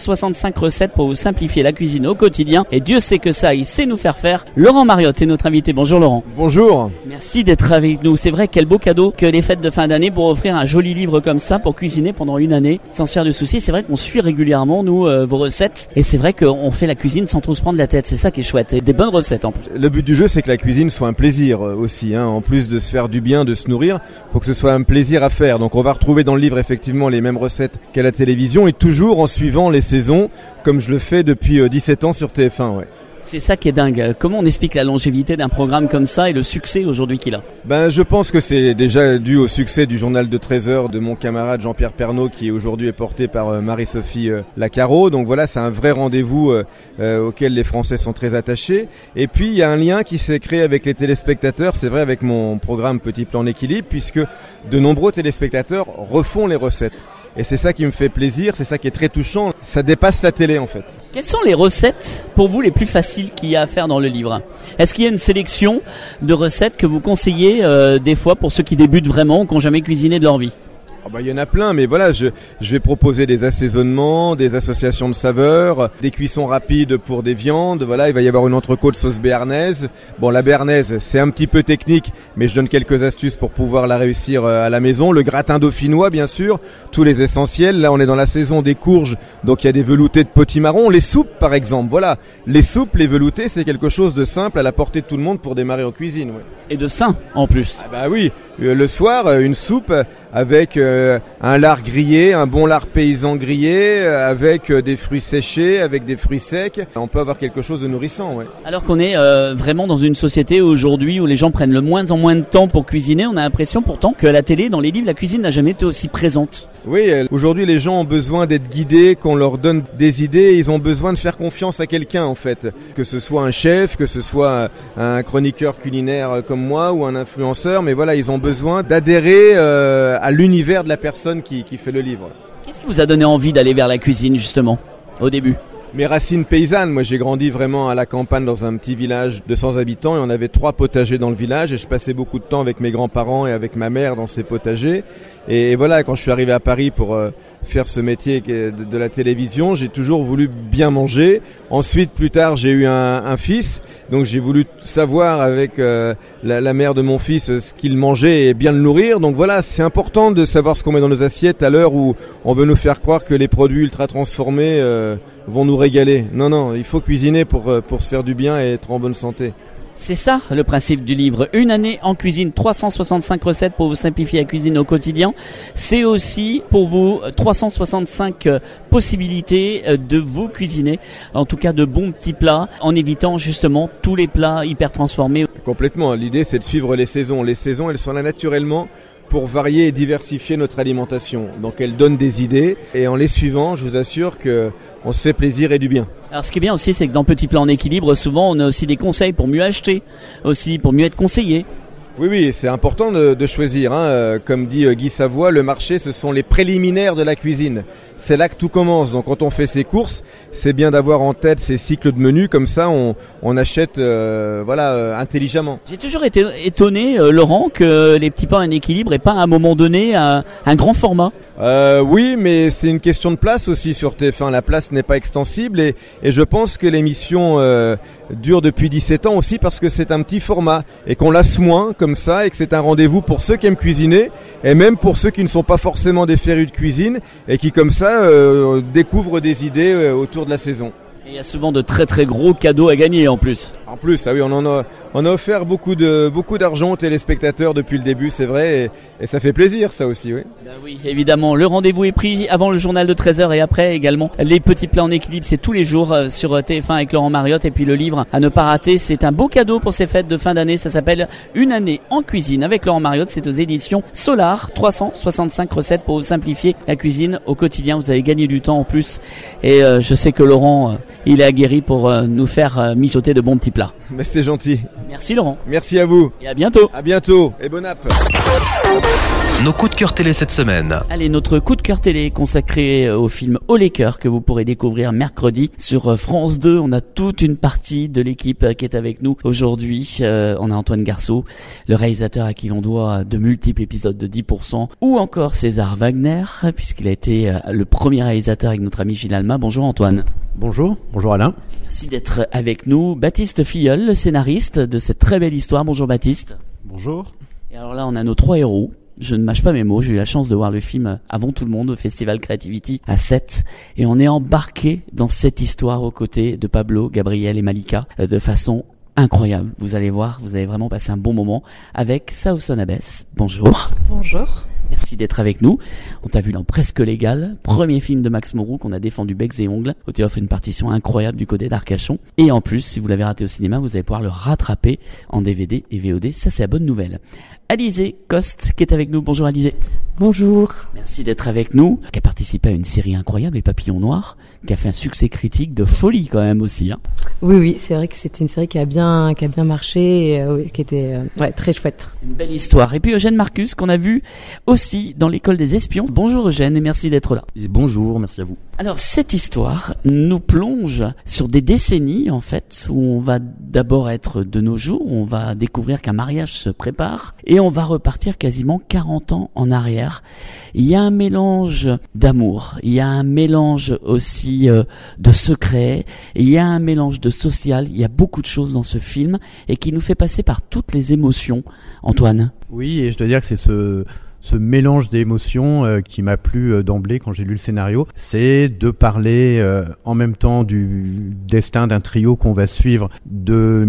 365 recettes pour vous simplifier la cuisine au quotidien. Et Dieu sait que ça, il sait nous faire faire. Laurent Mariotte est notre invité. Bonjour Laurent. Bonjour. Merci d'être avec nous. C'est vrai, quel beau cadeau que les fêtes de fin d'année pour offrir un joli livre comme ça pour cuisiner pendant une année sans se faire de soucis. C'est vrai qu'on suit régulièrement, nous, vos recettes. Et c'est vrai qu'on fait la cuisine sans trop se prendre la tête. C'est ça qui est chouette. Et des bonnes recettes en plus. Le but du jeu, c'est que la cuisine soit un plaisir aussi. En plus de se faire du bien, de se nourrir, faut que ce soit un plaisir à faire. Donc on va retrouver dans le livre effectivement les mêmes recettes qu'à la télévision et toujours en suivant les saisons, comme je le fais depuis 17 ans sur TF1. Ouais. C'est ça qui est dingue. Comment on explique la longévité d'un programme comme ça et le succès aujourd'hui qu'il a ? Je pense que c'est déjà dû au succès du journal de 13 heures de mon camarade Jean-Pierre Pernaut qui aujourd'hui est porté par Marie-Sophie Lacaro. Donc voilà, c'est un vrai rendez-vous auquel les Français sont très attachés. Et puis il y a un lien qui s'est créé avec les téléspectateurs, c'est vrai avec mon programme Petit Plan d'équilibre, puisque de nombreux téléspectateurs refont les recettes. Et c'est ça qui me fait plaisir, c'est ça qui est très touchant. Ça dépasse la télé en fait. Quelles sont les recettes pour vous les plus faciles qu'il y a à faire dans le livre ? Est-ce qu'il y a une sélection de recettes que vous conseillez des fois pour ceux qui débutent vraiment ou qui n'ont jamais cuisiné de leur vie ? Il y en a plein, mais voilà, je vais proposer des assaisonnements, des associations de saveurs, des cuissons rapides pour des viandes. Voilà, il va y avoir une entrecôte sauce béarnaise. Bon, la béarnaise, c'est un petit peu technique, mais je donne quelques astuces pour pouvoir la réussir à la maison. Le gratin dauphinois, bien sûr, tous les essentiels. Là, on est dans la saison des courges, donc il y a des veloutés de potimarron. Les soupes, par exemple, voilà. Les soupes, les veloutés, c'est quelque chose de simple à la portée de tout le monde pour démarrer en cuisine. Ouais. Et de sain, en plus. Oui, le soir, une soupe avec un lard grillé, un bon lard paysan grillé, avec des fruits séchés, avec des fruits secs. On peut avoir quelque chose de nourrissant, ouais. Alors qu'on est vraiment dans une société aujourd'hui où les gens prennent de moins en moins de temps pour cuisiner, on a l'impression pourtant que à la télé, dans les livres, la cuisine n'a jamais été aussi présente. Oui, aujourd'hui les gens ont besoin d'être guidés, qu'on leur donne des idées, ils ont besoin de faire confiance à quelqu'un en fait. Que ce soit un chef, que ce soit un chroniqueur culinaire comme moi ou un influenceur, mais voilà, ils ont besoin d'adhérer à l'univers de la personne qui fait le livre. Qu'est-ce qui vous a donné envie d'aller vers la cuisine justement, au début ? Mes racines paysannes, moi j'ai grandi vraiment à la campagne dans un petit village de 100 habitants et on avait 3 potagers dans le village et je passais beaucoup de temps avec mes grands-parents et avec ma mère dans ces potagers. Et voilà, quand je suis arrivé à Paris pour faire ce métier de la télévision, j'ai toujours voulu bien manger. Ensuite, plus tard, j'ai eu un fils, donc j'ai voulu savoir avec la mère de mon fils ce qu'il mangeait et bien le nourrir. Donc voilà, c'est important de savoir ce qu'on met dans nos assiettes à l'heure où on veut nous faire croire que les produits ultra transformés vont nous régaler. Non, il faut cuisiner pour se faire du bien et être en bonne santé. C'est ça le principe du livre. Une année en cuisine, 365 recettes pour vous simplifier la cuisine au quotidien. C'est aussi pour vous 365 possibilités de vous cuisiner. En tout cas de bons petits plats, en évitant justement tous les plats hyper transformés. Complètement. L'idée c'est de suivre les saisons. Les saisons elles sont là naturellement pour varier et diversifier notre alimentation. Donc elle donne des idées et en les suivant, je vous assure que on se fait plaisir et du bien. Alors ce qui est bien aussi, c'est que dans Petit Plat en équilibre, souvent on a aussi des conseils pour mieux acheter, aussi pour mieux être conseillé. Oui, c'est important de choisir. Comme dit Guy Savoy, le marché, ce sont les préliminaires de la cuisine. C'est là que tout commence. Donc quand on fait ses courses, c'est bien d'avoir en tête ces cycles de menus. Comme ça, on achète intelligemment. J'ai toujours été étonné, Laurent, que les petits pains en équilibre n'aient pas à un moment donné un grand format. Oui, mais c'est une question de place aussi sur TF1. La place n'est pas extensible et je pense que l'émission dure depuis 17 ans aussi parce que c'est un petit format et qu'on lasse moins comme ça et que c'est un rendez-vous pour ceux qui aiment cuisiner et même pour ceux qui ne sont pas forcément des férus de cuisine et qui comme ça découvrent des idées autour de la saison. Et il y a souvent de très très gros cadeaux à gagner en plus. En plus, ah oui, on a offert beaucoup d'argent aux téléspectateurs depuis le début, c'est vrai, et ça fait plaisir ça aussi, oui. Ben oui, évidemment, le rendez-vous est pris avant le journal de 13h et après également. Les petits plats en équilibre, c'est tous les jours sur TF1 avec Laurent Mariotte et puis le livre à ne pas rater, c'est un beau cadeau pour ces fêtes de fin d'année, ça s'appelle Une année en cuisine avec Laurent Mariotte, c'est aux éditions Solar, 365 recettes pour vous simplifier la cuisine au quotidien, vous avez gagné du temps en plus et je sais que Laurent il est aguerri pour nous faire mijoter de bons petits plats. Mais c'est gentil. Merci Laurent. Merci à vous. Et à bientôt. À bientôt et bon app. Nos coups de cœur télé cette semaine. Allez, notre coup de cœur télé consacré au film Au les cœurs que vous pourrez découvrir mercredi sur France 2. On a toute une partie de l'équipe qui est avec nous aujourd'hui. On a Antoine Garceau, le réalisateur à qui l'on doit de multiples épisodes de 10%, ou encore César Wagner, puisqu'il a été le premier réalisateur avec notre ami Gilles Alma. Bonjour Antoine. Bonjour Alain. Merci d'être avec nous. Baptiste Filleul, le scénariste de cette très belle histoire. Bonjour Baptiste. Bonjour. Et alors là, on a nos 3 héros. Je ne mâche pas mes mots, j'ai eu la chance de voir le film avant tout le monde au Festival Creativity à Sète et on est embarqué dans cette histoire aux côtés de Pablo, Gabriel et Malika de façon incroyable. Vous allez voir, vous allez vraiment passer un bon moment avec Saoson Abbès. Bonjour. Bonjour. Merci d'être avec nous. On t'a vu dans Presque Légal, premier film de Max Moreau qu'on a défendu becs et ongles. On t'a offert une partition incroyable du côté d'Arcachon. Et en plus, si vous l'avez raté au cinéma, vous allez pouvoir le rattraper en DVD et VOD. Ça, c'est la bonne nouvelle. Alizé Coste qui est avec nous. Bonjour Alizé. Bonjour. Merci d'être avec nous. Qui a participé à une série incroyable, Les Papillons Noirs, qui a fait un succès critique de folie quand même aussi. Hein. Oui, c'est vrai que c'était une série qui a bien marché, et, qui était très chouette. Une belle histoire. Et puis Eugène Marcus qu'on a vu aussi dans l'école des espions. Bonjour Eugène et merci d'être là. Et bonjour, merci à vous. Alors cette histoire nous plonge sur des décennies en fait où on va d'abord être de nos jours, on va découvrir qu'un mariage se prépare et on va repartir quasiment 40 ans en arrière. Il y a un mélange d'amour, il y a un mélange aussi de secrets, il y a un mélange de social, il y a beaucoup de choses dans ce film et qui nous fait passer par toutes les émotions. Antoine. Oui, et je dois dire que c'est ce mélange d'émotions qui m'a plu d'emblée quand j'ai lu le scénario, c'est de parler en même temps du destin d'un trio qu'on va suivre de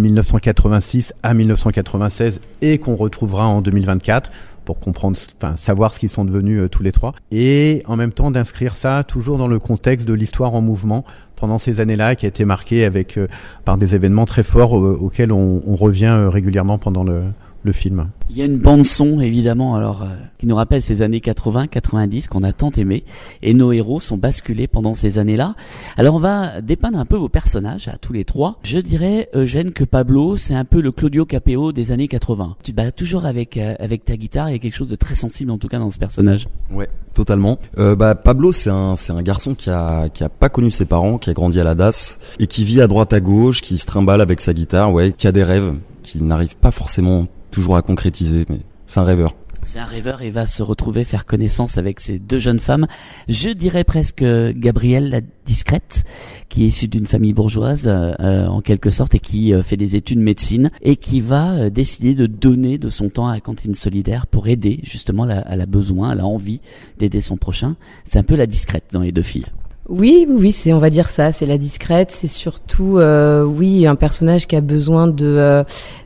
1986 à 1996 et qu'on retrouvera en 2024 pour savoir ce qu'ils sont devenus tous les trois, et en même temps d'inscrire ça toujours dans le contexte de l'histoire en mouvement pendant ces années-là, qui a été marquée par des événements très forts auxquels on revient régulièrement pendant le film. Il y a une bande son évidemment qui nous rappelle ces années 80-90 qu'on a tant aimé et nos héros sont basculés pendant ces années-là. Alors on va dépeindre un peu vos personnages à tous les trois. Je dirais Eugène que Pablo c'est un peu le Claudio Capéo des années 80. Tu te balades toujours avec ta guitare, il y a quelque chose de très sensible en tout cas dans ce personnage. Ouais, totalement. Pablo c'est un garçon qui a pas connu ses parents, qui a grandi à la DAS et qui vit à droite à gauche, qui se trimballe avec sa guitare, qui a des rêves, qui n'arrive pas forcément toujours à concrétiser, mais c'est un rêveur. C'est un rêveur et va se retrouver faire connaissance avec ces deux jeunes femmes. Je dirais presque Gabrielle la discrète, qui est issue d'une famille bourgeoise en quelque sorte et qui fait des études de médecine et qui va décider de donner de son temps à la cantine solidaire pour aider justement elle a besoin, elle a envie d'aider son prochain. C'est un peu la discrète dans les deux filles. Oui, on va dire ça, c'est la discrète, c'est surtout un personnage qui a besoin de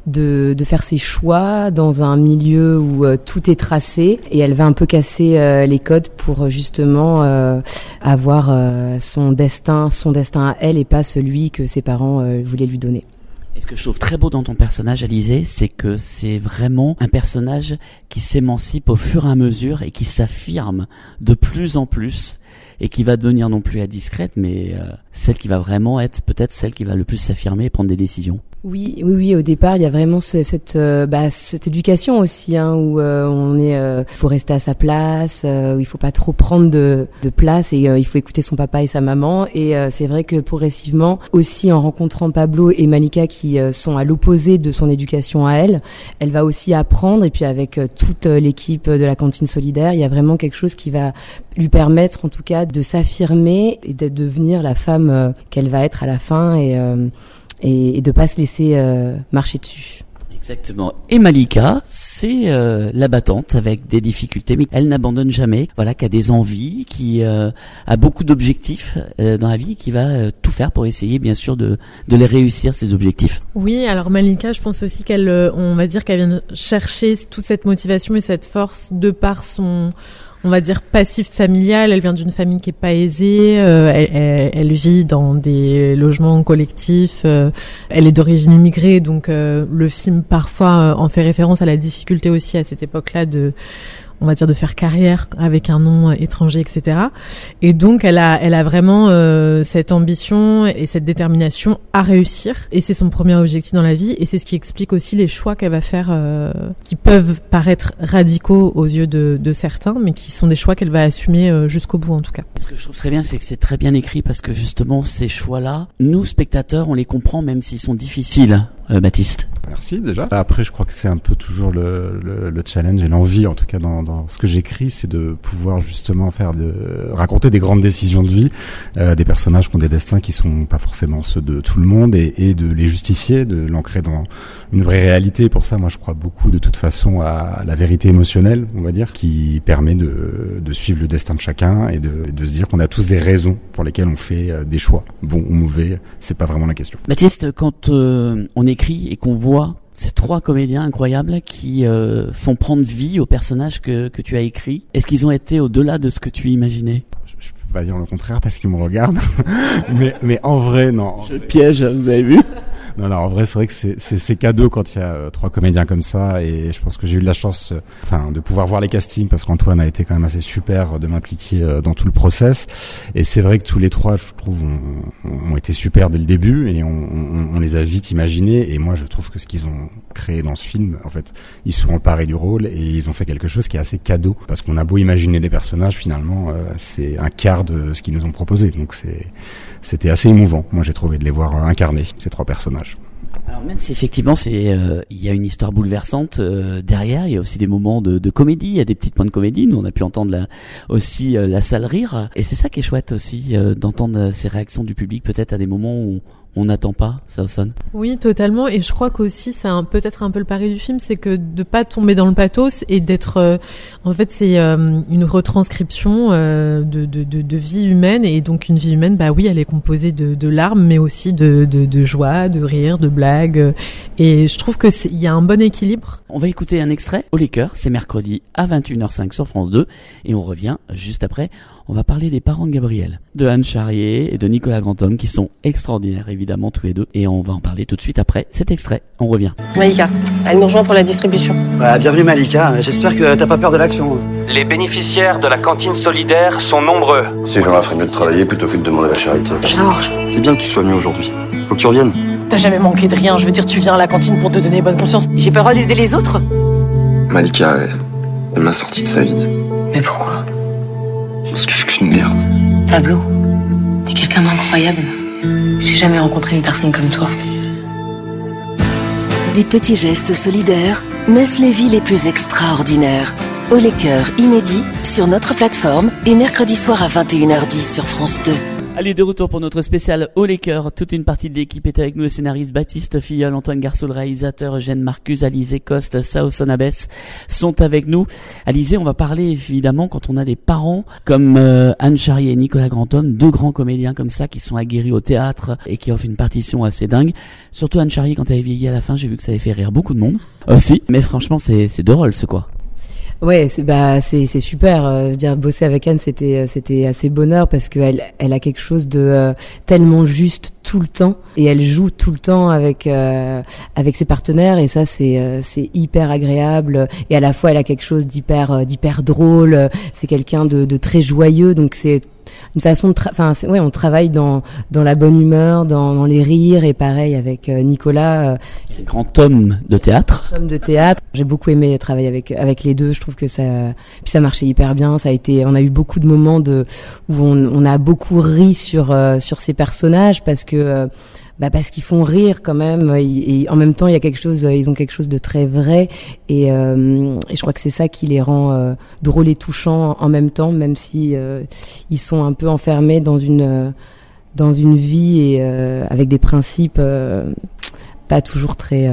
faire ses choix dans un milieu où tout est tracé et elle va un peu casser les codes pour justement avoir son destin à elle et pas celui que ses parents voulaient lui donner. Et ce que je trouve très beau dans ton personnage, Alizée, c'est que c'est vraiment un personnage qui s'émancipe au fur et à mesure et qui s'affirme de plus en plus et qui va devenir non plus indiscrète, mais celle qui va vraiment être peut-être celle qui va le plus s'affirmer et prendre des décisions. Oui. Au départ, il y a vraiment cette éducation aussi, où faut rester à sa place, où il faut pas trop prendre de place et il faut écouter son papa et sa maman. Et c'est vrai que progressivement, aussi en rencontrant Pablo et Malika qui sont à l'opposé de son éducation à elle, elle va aussi apprendre. Et puis avec toute l'équipe de la cantine solidaire, il y a vraiment quelque chose qui va lui permettre, en tout cas, de s'affirmer et de devenir la femme qu'elle va être à la fin et de pas se laisser marcher dessus. Exactement. Et Malika, c'est la battante avec des difficultés, mais elle n'abandonne jamais. Voilà, qui a des envies, qui a beaucoup d'objectifs dans la vie, qui va tout faire pour essayer, bien sûr, de les réussir, ces objectifs. Oui, alors Malika, je pense aussi on va dire qu'elle vient chercher toute cette motivation et cette force de par son, on va dire, passif familial. Elle vient d'une famille qui est pas aisée, elle vit dans des logements collectifs, elle est d'origine immigrée, donc le film parfois en fait référence à la difficulté aussi à cette époque-là de faire carrière avec un nom étranger, etc. Et donc elle a vraiment cette ambition et cette détermination à réussir. Et c'est son premier objectif dans la vie. Et c'est ce qui explique aussi les choix qu'elle va faire, qui peuvent paraître radicaux aux yeux de certains, mais qui sont des choix qu'elle va assumer jusqu'au bout, en tout cas. Ce que je trouve très bien, c'est que c'est très bien écrit parce que justement ces choix-là, nous spectateurs, on les comprend même s'ils sont difficiles. Baptiste. Merci déjà. Après, je crois que c'est un peu toujours le challenge et l'envie, en tout cas dans ce que j'écris, c'est de pouvoir justement raconter des grandes décisions de vie, des personnages qui ont des destins qui sont pas forcément ceux de tout le monde et de les justifier, de l'ancrer dans une vraie réalité. Pour ça, moi, je crois beaucoup de toute façon à la vérité émotionnelle, on va dire, qui permet de suivre le destin de chacun et de se dire qu'on a tous des raisons pour lesquelles on fait des choix, bons ou mauvais. C'est pas vraiment la question. Baptiste, quand on écrit et qu'on voit ces trois comédiens incroyables qui font prendre vie aux personnages que tu as écrits, est-ce qu'ils ont été au-delà de ce que tu imaginais ? Je peux pas dire le contraire parce qu'ils me regardent, mais en vrai, non. Je piège, vous avez vu ? Non, en vrai, c'est vrai que c'est cadeau quand il y a trois comédiens comme ça, et je pense que j'ai eu de la chance, de pouvoir voir les castings, parce qu'Antoine a été quand même assez super de m'impliquer dans tout le process, et c'est vrai que tous les trois, je trouve, ont été super dès le début, et on les a vite imaginés, et moi, je trouve que ce qu'ils ont créé dans ce film, en fait, ils sont emparés du rôle, et ils ont fait quelque chose qui est assez cadeau, parce qu'on a beau imaginer des personnages, finalement, c'est un quart de ce qu'ils nous ont proposé, donc c'était assez émouvant, moi j'ai trouvé, de les voir incarner, ces trois personnages. Alors même si effectivement il y a une histoire bouleversante derrière, il y a aussi des moments de comédie, il y a des petites points de comédie, nous on a pu entendre aussi la salle rire, et c'est ça qui est chouette aussi, d'entendre ces réactions du public peut-être à des moments où on n'attend pas, ça sonne. Oui, totalement. Et je crois qu'aussi, c'est peut-être un peu le pari du film, c'est que de pas tomber dans le pathos et d'être, en fait, c'est une retranscription de vie humaine. Et donc une vie humaine, bah oui, elle est composée de larmes, mais aussi de joie, de rire, de blagues. Et je trouve que il y a un bon équilibre. On va écouter un extrait au Laker, c'est mercredi à 21h05 sur France 2, et on revient juste après. On va parler des parents de Gabriel, de Anne Charrier et de Nicolas Grandhomme, qui sont extraordinaires, évidemment, tous les deux. Et on va en parler tout de suite après cet extrait. On revient. Malika, elle nous rejoint pour la distribution. Bienvenue Malika, j'espère que t'as pas peur de l'action. Les bénéficiaires de la cantine solidaire sont nombreux. Ces gens-là feraient mieux de travailler plutôt que de demander la charité. Georges. C'est bien que tu sois mieux aujourd'hui. Faut que tu reviennes. T'as jamais manqué de rien, je veux dire, tu viens à la cantine pour te donner bonne conscience. J'ai pas le droit d'aider les autres. Malika, elle m'a sorti de sa vie. Mais pourquoi ? Parce que je suis qu'une merde. Pablo, t'es quelqu'un d'incroyable. J'ai jamais rencontré une personne comme toi. Des petits gestes solidaires naissent les vies les plus extraordinaires. Au Laker inédit sur notre plateforme et mercredi soir à 21h10 sur France 2. Allez, de retour pour notre spécial au Laker. Toute une partie de l'équipe est avec nous, le scénariste Baptiste Filleul, Antoine Garceau, le réalisateur Eugène Marcus, Alizée Coste, Saoson Abès sont avec nous. Alizée, on va parler évidemment quand on a des parents comme Anne Charrier et Nicolas Grandhomme, deux grands comédiens comme ça qui sont aguerris au théâtre et qui offrent une partition assez dingue. Surtout Anne Charrier, quand elle est vieillie à la fin, j'ai vu que ça avait fait rire beaucoup de monde aussi. Mais franchement, c'est de Rolls quoi. Ouais, c'est super. Dire bosser avec Anne, c'était assez bonheur parce que elle a quelque chose de tellement juste tout le temps et elle joue tout le temps avec ses partenaires et ça c'est hyper agréable et à la fois elle a quelque chose d'hyper drôle. C'est quelqu'un de très joyeux, donc c'est une façon de on travaille dans la bonne humeur, dans les rires et pareil avec Nicolas, grand homme de théâtre. J'ai beaucoup aimé travailler avec les deux. Je trouve que ça marchait hyper bien. On a eu beaucoup de moments où on a beaucoup ri sur ces personnages parce qu'ils font rire quand même et en même temps ils ont quelque chose de très vrai et je crois que c'est ça qui les rend drôles et touchants en même temps, même si ils sont un peu enfermés dans une vie et avec des principes pas toujours très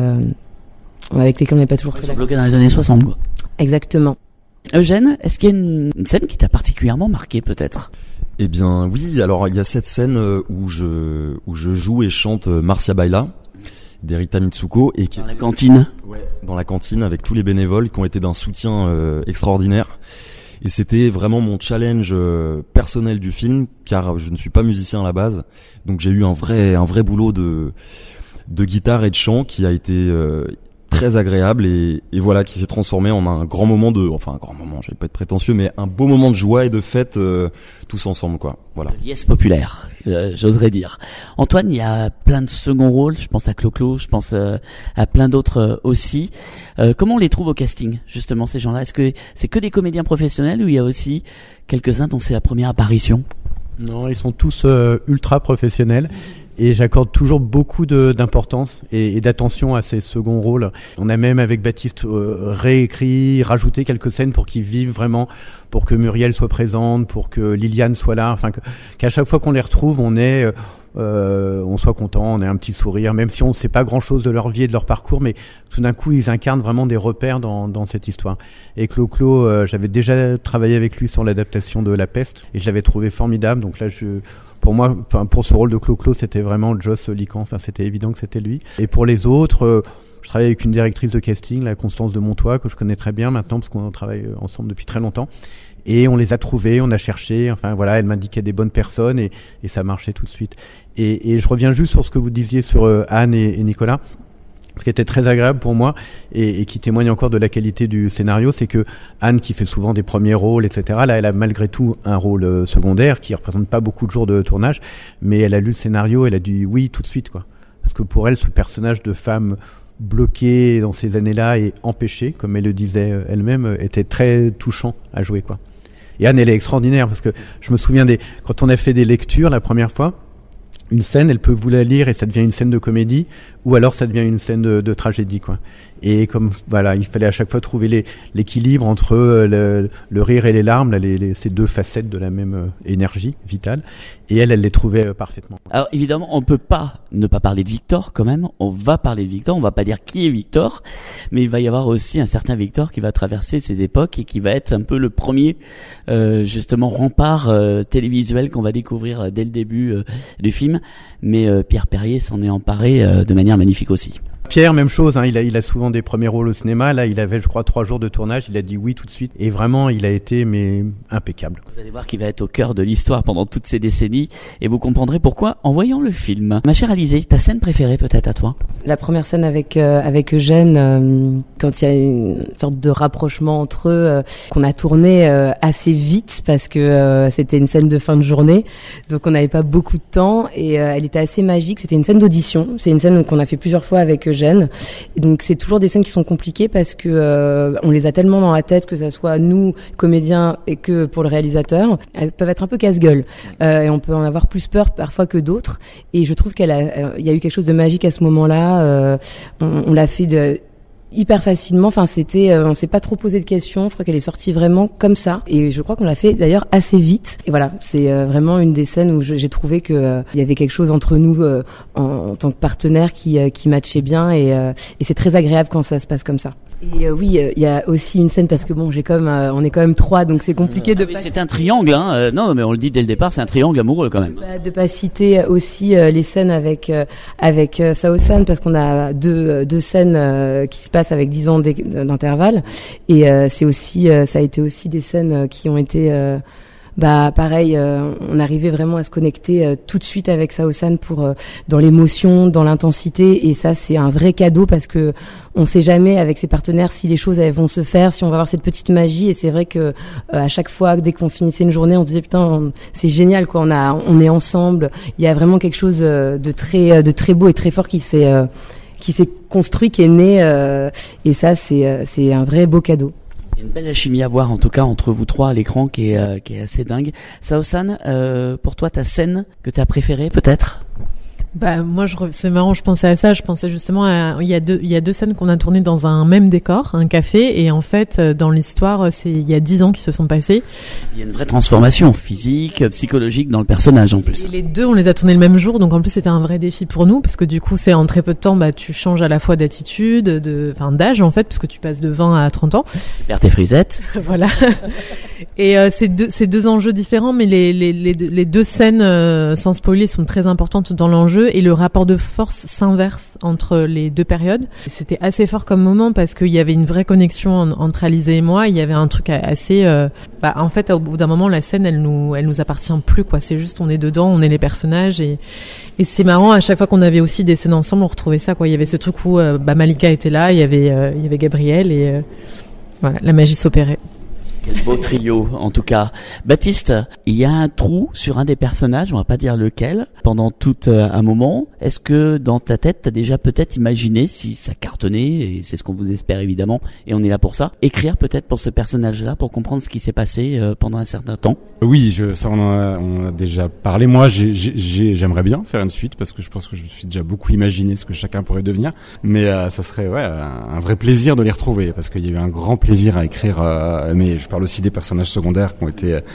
avec lesquels on n'est pas toujours très d'accord. Bloqué dans les années 60 quoi. Exactement. Eugène, est-ce qu'il y a une scène qui t'a particulièrement marqué peut-être? Eh bien oui, alors il y a cette scène où je joue et chante Marcia Baila d'Erita Mitsuko et qui dans la cantine. Ouais, dans la cantine avec tous les bénévoles qui ont été d'un soutien extraordinaire. Et c'était vraiment mon challenge personnel du film car je ne suis pas musicien à la base. Donc j'ai eu un vrai boulot de guitare et de chant qui a été très agréable et voilà, qui s'est transformé en un grand moment je vais pas être prétentieux, mais un beau moment de joie et de fête tous ensemble quoi. Voilà. Liesse populaire, j'oserais dire. Antoine, il y a plein de seconds rôles, je pense à Clo-Clo, je pense à plein d'autres aussi. Comment on les trouve au casting justement ces gens-là? Est-ce que c'est que des comédiens professionnels ou il y a aussi quelques-uns dont c'est la première apparition? Non, ils sont tous ultra professionnels. Et j'accorde toujours beaucoup d'importance et d'attention à ces seconds rôles. On a même avec Baptiste rajouté quelques scènes pour qu'ils vivent vraiment, pour que Muriel soit présente, pour que Liliane soit là, enfin qu'à chaque fois qu'on les retrouve, on soit content, on ait un petit sourire, même si on ne sait pas grand-chose de leur vie et de leur parcours, mais tout d'un coup ils incarnent vraiment des repères dans cette histoire. Et Clo-Clo, j'avais déjà travaillé avec lui sur l'adaptation de La Peste et je l'avais trouvé formidable. Donc là, pour moi, pour ce rôle de Clo-Clo, c'était vraiment Joss Lican. Enfin, c'était évident que c'était lui. Et pour les autres, je travaille avec une directrice de casting, la Constance de Montois, que je connais très bien maintenant parce qu'on travaille ensemble depuis très longtemps. Et on les a trouvés, on a cherché. Enfin voilà, elle m'indiquait des bonnes personnes et ça marchait tout de suite. Et je reviens juste sur ce que vous disiez sur Anne et Nicolas. Ce qui était très agréable pour moi et qui témoigne encore de la qualité du scénario, c'est que Anne, qui fait souvent des premiers rôles, etc., là, elle a malgré tout un rôle secondaire qui représente pas beaucoup de jours de tournage, mais elle a lu le scénario, elle a dit oui tout de suite, quoi. Parce que pour elle, ce personnage de femme bloquée dans ces années-là et empêchée, comme elle le disait elle-même, était très touchant à jouer, quoi. Et Anne, elle est extraordinaire parce que je me souviens quand on a fait des lectures la première fois, une scène, elle peut vous la lire et ça devient une scène de comédie, ou alors ça devient une scène de tragédie, quoi. Et comme voilà, il fallait à chaque fois trouver l'équilibre entre le rire et les larmes, là, ces deux facettes de la même énergie vitale. Et elle les trouvait parfaitement. Alors évidemment, on peut pas ne pas parler de Victor quand même. On va parler de Victor. On va pas dire qui est Victor, mais il va y avoir aussi un certain Victor qui va traverser ces époques et qui va être un peu le premier justement rempart télévisuel qu'on va découvrir dès le début du film. Mais Pierre Perrier s'en est emparé de manière magnifique aussi. Pierre, même chose, hein, il a souvent des premiers rôles au cinéma. Là, il avait, je crois, 3 jours de tournage. Il a dit oui tout de suite. Et vraiment, il a été impeccable. Vous allez voir qu'il va être au cœur de l'histoire pendant toutes ces décennies. Et vous comprendrez pourquoi en voyant le film. Ma chère Alizée, ta scène préférée peut-être à toi? La première scène avec Eugène, quand il y a une sorte de rapprochement entre eux, qu'on a tourné assez vite parce que c'était une scène de fin de journée. Donc on n'avait pas beaucoup de temps et elle était assez magique. C'était une scène d'audition. C'est une scène qu'on a fait plusieurs fois avec Eugène. Et donc c'est toujours des scènes qui sont compliquées parce que on les a tellement dans la tête, que ça soit nous comédiens et que pour le réalisateur, elles peuvent être un peu casse-gueule et on peut en avoir plus peur parfois que d'autres. Et je trouve il y a eu quelque chose de magique à ce moment-là. On l'a fait hyper facilement. Enfin, on s'est pas trop posé de questions. Je crois qu'elle est sortie vraiment comme ça. Et je crois qu'on l'a fait d'ailleurs assez vite. Et voilà, c'est vraiment une des scènes où j'ai trouvé que il y avait quelque chose entre nous en tant que partenaire qui matchait bien. Et c'est très agréable quand ça se passe comme ça. Et oui, il y a aussi une scène parce que bon, on est quand même 3, donc c'est compliqué de. C'est un triangle, hein. Non, mais on le dit dès le départ, c'est un triangle amoureux quand même. De pas citer aussi les scènes avec Sao-san parce qu'on a deux scènes qui se passent passe avec 10 ans d'intervalle. Et c'est aussi, ça a été aussi des scènes qui ont été pareil, on arrivait vraiment à se connecter tout de suite avec Sao-san pour dans l'émotion, dans l'intensité, et ça c'est un vrai cadeau parce que on sait jamais avec ses partenaires si les choses elles vont se faire, si on va avoir cette petite magie. Et c'est vrai que à chaque fois dès qu'on finissait une journée, on disait putain c'est génial quoi, on est ensemble. Il y a vraiment quelque chose de très beau et très fort qui s'est construit, qui est né, et ça c'est un vrai beau cadeau. Une belle alchimie à voir en tout cas entre vous trois à l'écran qui est assez dingue. Sao-san, pour toi ta scène que tu as préférée peut-être? Moi c'est marrant, je pensais à ça, je pensais justement il y a deux scènes qu'on a tournées dans un même décor, un café, et en fait dans l'histoire il y a 10 ans qui se sont passés. Il y a une vraie transformation physique, psychologique dans le personnage en plus. Et les deux on les a tournés le même jour, donc en plus c'était un vrai défi pour nous parce que du coup c'est en très peu de temps tu changes à la fois d'attitude, d'âge en fait, parce que tu passes de 20 à 30 ans. Tu perds tes frisettes. Voilà. Et c'est deux enjeux différents, mais les deux scènes sans spoiler sont très importantes dans l'enjeu. Et le rapport de force s'inverse entre les deux périodes. C'était assez fort comme moment parce qu'il y avait une vraie connexion entre Alizée et moi. Il y avait un truc assez... en fait, au bout d'un moment, la scène, elle nous appartient plus, quoi. C'est juste, on est dedans, on est les personnages. Et c'est marrant, à chaque fois qu'on avait aussi des scènes ensemble, on retrouvait ça, quoi. Il y avait ce truc où Malika était là, il y avait Gabriel et voilà, la magie s'opérait. Quel beau trio, en tout cas. Baptiste, il y a un trou sur un des personnages, on va pas dire lequel, pendant tout un moment. Est-ce que dans ta tête, t'as déjà peut-être imaginé, si ça cartonnait, et c'est ce qu'on vous espère évidemment, et on est là pour ça, écrire peut-être pour ce personnage-là, pour comprendre ce qui s'est passé pendant un certain temps? Oui, ça on a déjà parlé. Moi, j'aimerais bien faire une suite, parce que je pense que je me suis déjà beaucoup imaginé ce que chacun pourrait devenir. Mais ça serait un vrai plaisir de les retrouver, parce qu'il y a eu un grand plaisir à écrire, mais je parle aussi des personnages secondaires qui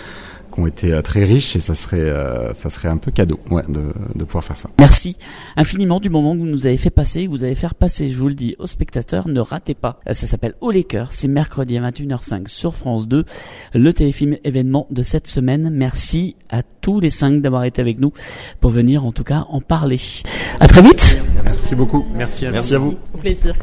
ont été très riches, et ça serait un peu cadeau de pouvoir faire ça. Merci infiniment du moment que vous nous avez fait passer, vous allez faire passer, je vous le dis, aux spectateurs, ne ratez pas. Ça s'appelle Au les cœurs, c'est mercredi à 21h05 sur France 2, le téléfilm événement de cette semaine. Merci à tous les 5 d'avoir été avec nous pour venir en tout cas en parler. À très vite. Merci beaucoup. Merci à vous. Au plaisir.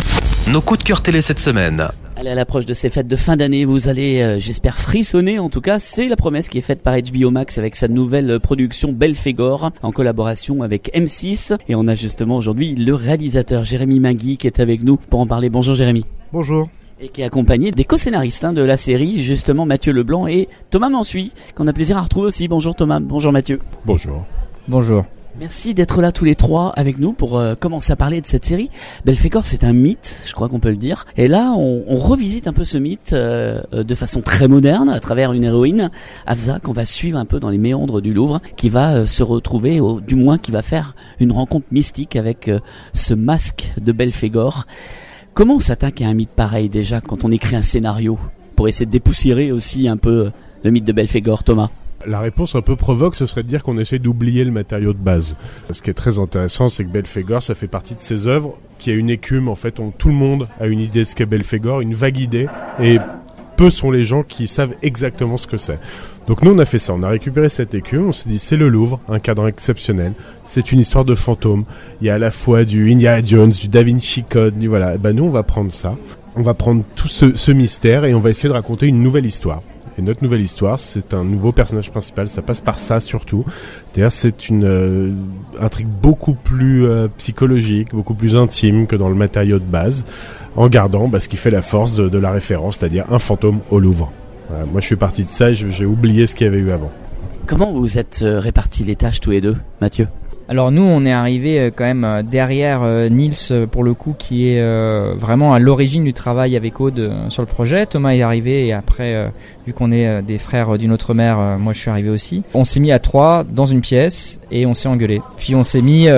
Nos coups de cœur télé cette semaine. Allez, à l'approche de ces fêtes de fin d'année, vous allez, j'espère, frissonner. En tout cas, c'est la promesse qui est faite par HBO Max avec sa nouvelle production Belphégor en collaboration avec M6. Et on a justement aujourd'hui le réalisateur Jérémy Mangui qui est avec nous pour en parler. Bonjour Jérémy. Bonjour. Et qui est accompagné des co-scénaristes de la série, justement Mathieu Leblanc et Thomas Mansuy, qu'on a plaisir à retrouver aussi. Bonjour Thomas, bonjour Mathieu. Bonjour. Bonjour. Merci d'être là tous les trois avec nous pour commencer à parler de cette série. Belphégor, c'est un mythe, je crois qu'on peut le dire. Et là, on revisite un peu ce mythe de façon très moderne à travers une héroïne, Afsa, qu'on va suivre un peu dans les méandres du Louvre, qui va se retrouver, ou du moins qui va faire une rencontre mystique avec ce masque de Belphégor. Comment on s'attaque à un mythe pareil déjà quand on écrit un scénario pour essayer de dépoussiérer aussi un peu le mythe de Belphégor, Thomas? La réponse un peu provoque, ce serait de dire qu'on essaie d'oublier le matériau de base. Ce qui est très intéressant, c'est que Belphégor, ça fait partie de ces œuvres qui a une écume. En fait, tout le monde a une idée de ce qu'est Belphégor, une vague idée, et peu sont les gens qui savent exactement ce que c'est. Donc nous, on a fait ça, on a récupéré cette écume, on s'est dit c'est le Louvre, un cadre exceptionnel, c'est une histoire de fantôme. Il y a à la fois du Indiana Jones, du Da Vinci Code, voilà. Et nous, on va prendre ça, on va prendre tout ce mystère et on va essayer de raconter une nouvelle histoire. Et notre nouvelle histoire, c'est un nouveau personnage principal, ça passe par ça surtout. D'ailleurs, c'est une intrigue beaucoup plus psychologique, beaucoup plus intime que dans le matériau de base, en gardant ce qui fait la force de la référence, c'est-à-dire un fantôme au Louvre. Voilà, moi, je suis parti de ça et j'ai oublié ce qu'il y avait eu avant. Comment vous êtes répartis les tâches tous les deux, Mathieu ? Alors nous, on est arrivé quand même derrière Nils pour le coup, qui est vraiment à l'origine du travail avec Aude sur le projet. Thomas est arrivé et après, vu qu'on est des frères d'une autre mère, moi je suis arrivé aussi. On s'est mis à 3 dans une pièce et on s'est engueulé. Puis on s'est mis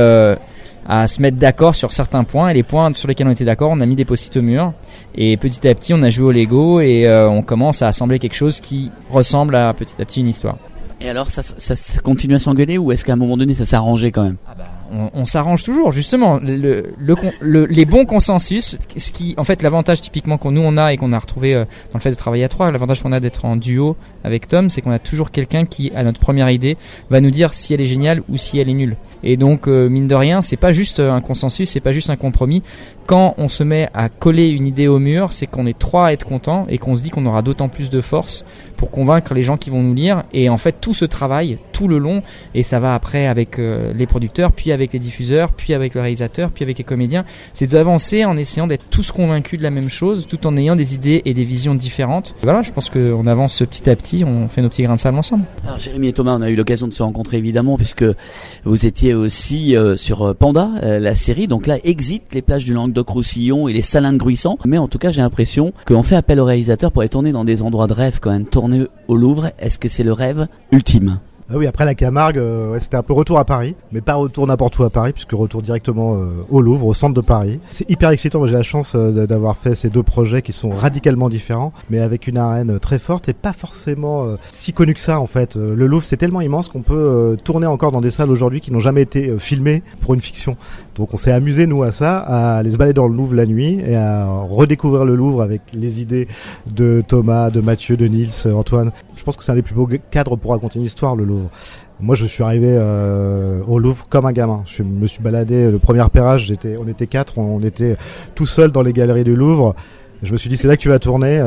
à se mettre d'accord sur certains points, et les points sur lesquels on était d'accord, on a mis des post-it au mur et petit à petit on a joué au Lego et on commence à assembler quelque chose qui ressemble à petit à petit une histoire. Et alors, ça continue à s'engueuler ou est-ce qu'à un moment donné, ça s'est arrangé quand même ? On s'arrange toujours, justement. Les bons consensus, ce qui, en fait, l'avantage typiquement qu'on nous on a et qu'on a retrouvé dans le fait de travailler à 3, l'avantage qu'on a d'être en duo avec Tom, c'est qu'on a toujours quelqu'un qui, à notre première idée, va nous dire si elle est géniale ou si elle est nulle. Et donc mine de rien, c'est pas juste un consensus, c'est pas juste un compromis. Quand on se met à coller une idée au mur, c'est qu'on est 3 à être contents et qu'on se dit qu'on aura d'autant plus de force pour convaincre les gens qui vont nous lire. Et en fait, tout ce travail, tout le long, et ça va après avec les producteurs, puis avec les diffuseurs, puis avec le réalisateur, puis avec les comédiens, c'est d'avancer en essayant d'être tous convaincus de la même chose, tout en ayant des idées et des visions différentes. Et voilà, je pense qu'on avance petit à petit, on fait nos petits grains de sable ensemble. Alors Jérémy et Thomas, on a eu l'occasion de se rencontrer évidemment puisque vous étiez aussi sur Panda, la série. Donc là, Exit, les plages du Languedoc-Roussillon et les Salins de Gruissant. Mais en tout cas, j'ai l'impression qu'on fait appel au réalisateur pour aller tourner dans des endroits de rêve quand même, tourner au Louvre. Est-ce que c'est le rêve ultime ? Ah oui, après la Camargue, c'était un peu retour à Paris, mais pas retour n'importe où à Paris, puisque retour directement au Louvre, au centre de Paris. C'est hyper excitant, moi j'ai la chance d'avoir fait ces 2 projets qui sont radicalement différents, mais avec une arène très forte et pas forcément si connue que ça en fait. Le Louvre c'est tellement immense qu'on peut tourner encore dans des salles aujourd'hui qui n'ont jamais été filmées pour une fiction. Donc on s'est amusé nous à ça, à aller se balader dans le Louvre la nuit et à redécouvrir le Louvre avec les idées de Thomas, de Mathieu, de Nils, Antoine. Je pense que c'est un des plus beaux cadres pour raconter une histoire, le Louvre. Moi, je suis arrivé au Louvre comme un gamin. Je me suis baladé, le premier repérage, on était 4, on était tout seul dans les galeries du Louvre. Je me suis dit, c'est là que tu vas tourner.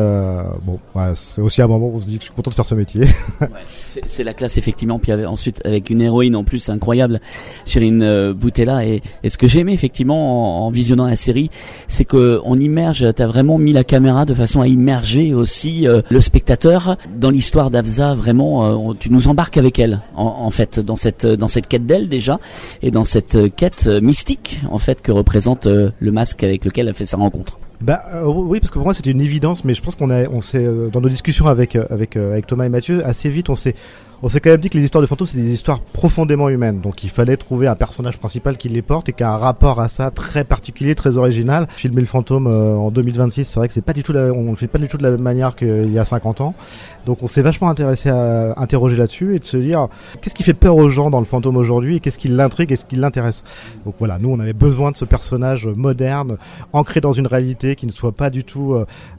C'est aussi un moment où on se dit que je suis content de faire ce métier. Ouais, c'est la classe, effectivement. Puis ensuite, avec une héroïne en plus incroyable, Chérine Boutella. Et ce que j'ai aimé, effectivement, en visionnant la série, c'est qu'on immerge, t'as vraiment mis la caméra de façon à immerger aussi le spectateur dans l'histoire d'Afza. Vraiment, tu nous embarques avec elle, en fait, dans cette quête d'elle, déjà, et dans cette quête mystique, en fait, que représente le masque avec lequel elle fait sa rencontre. Oui, parce que pour moi c'était une évidence, mais je pense on s'est dans nos discussions avec Thomas et Mathieu, assez vite on s'est quand même dit que les histoires de fantômes c'est des histoires profondément humaines, donc il fallait trouver un personnage principal qui les porte et qui a un rapport à ça très particulier, très original. Filmer le fantôme en 2026, c'est vrai que c'est pas du tout on le fait pas du tout de la même manière qu'il y a 50 ans. Donc on s'est vachement intéressé à interroger là-dessus et de se dire qu'est-ce qui fait peur aux gens dans le fantôme aujourd'hui et qu'est-ce qui l'intrigue et ce qui l'intéresse. Donc voilà, nous on avait besoin de ce personnage moderne, ancré dans une réalité qui ne soit pas du tout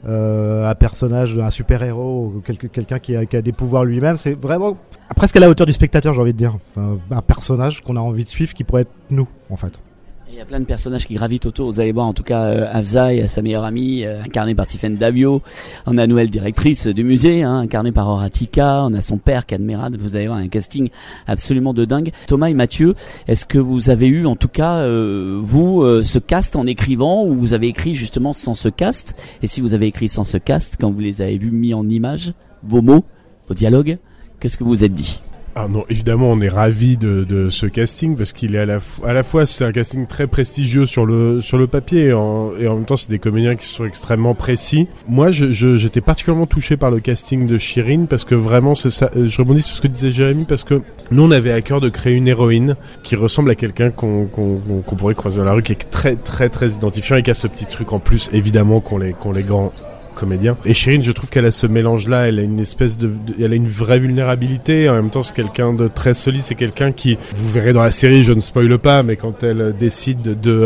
un personnage, un super-héros ou quelqu'un qui a des pouvoirs lui-même. C'est vraiment presque à la hauteur du spectateur, j'ai envie de dire. Un personnage qu'on a envie de suivre qui pourrait être nous, en fait. Il y a plein de personnages qui gravitent autour. Vous allez voir en tout cas Afza et sa meilleure amie, incarnée par Tiffaine Davio. On a Noël, directrice du musée, incarnée par Horatika. On a son père, Cadmerade. Vous allez voir un casting absolument de dingue. Thomas et Mathieu, est-ce que vous avez eu en tout cas, ce cast en écrivant, ou vous avez écrit justement sans ce cast? Et si vous avez écrit sans ce cast, quand vous les avez vus mis en images, vos mots, vos dialogues, qu'est-ce que vous vous êtes dit? Ah non, évidemment, on est ravis de ce casting parce qu'il est à la fois c'est un casting très prestigieux sur le papier et en même temps c'est des comédiens qui sont extrêmement précis. Moi, j'étais particulièrement touché par le casting de Chérine parce que vraiment c'est ça. Je rebondis sur ce que disait Jérémy parce que nous on avait à cœur de créer une héroïne qui ressemble à quelqu'un qu'on pourrait croiser dans la rue, qui est très très très identifiant et qui a ce petit truc en plus évidemment qu'on les grands comédien. Et Chérine, je trouve qu'elle a ce mélange-là, elle a une espèce elle a une vraie vulnérabilité, en même temps c'est quelqu'un de très solide, c'est quelqu'un qui, vous verrez dans la série, je ne spoile pas, mais quand elle décide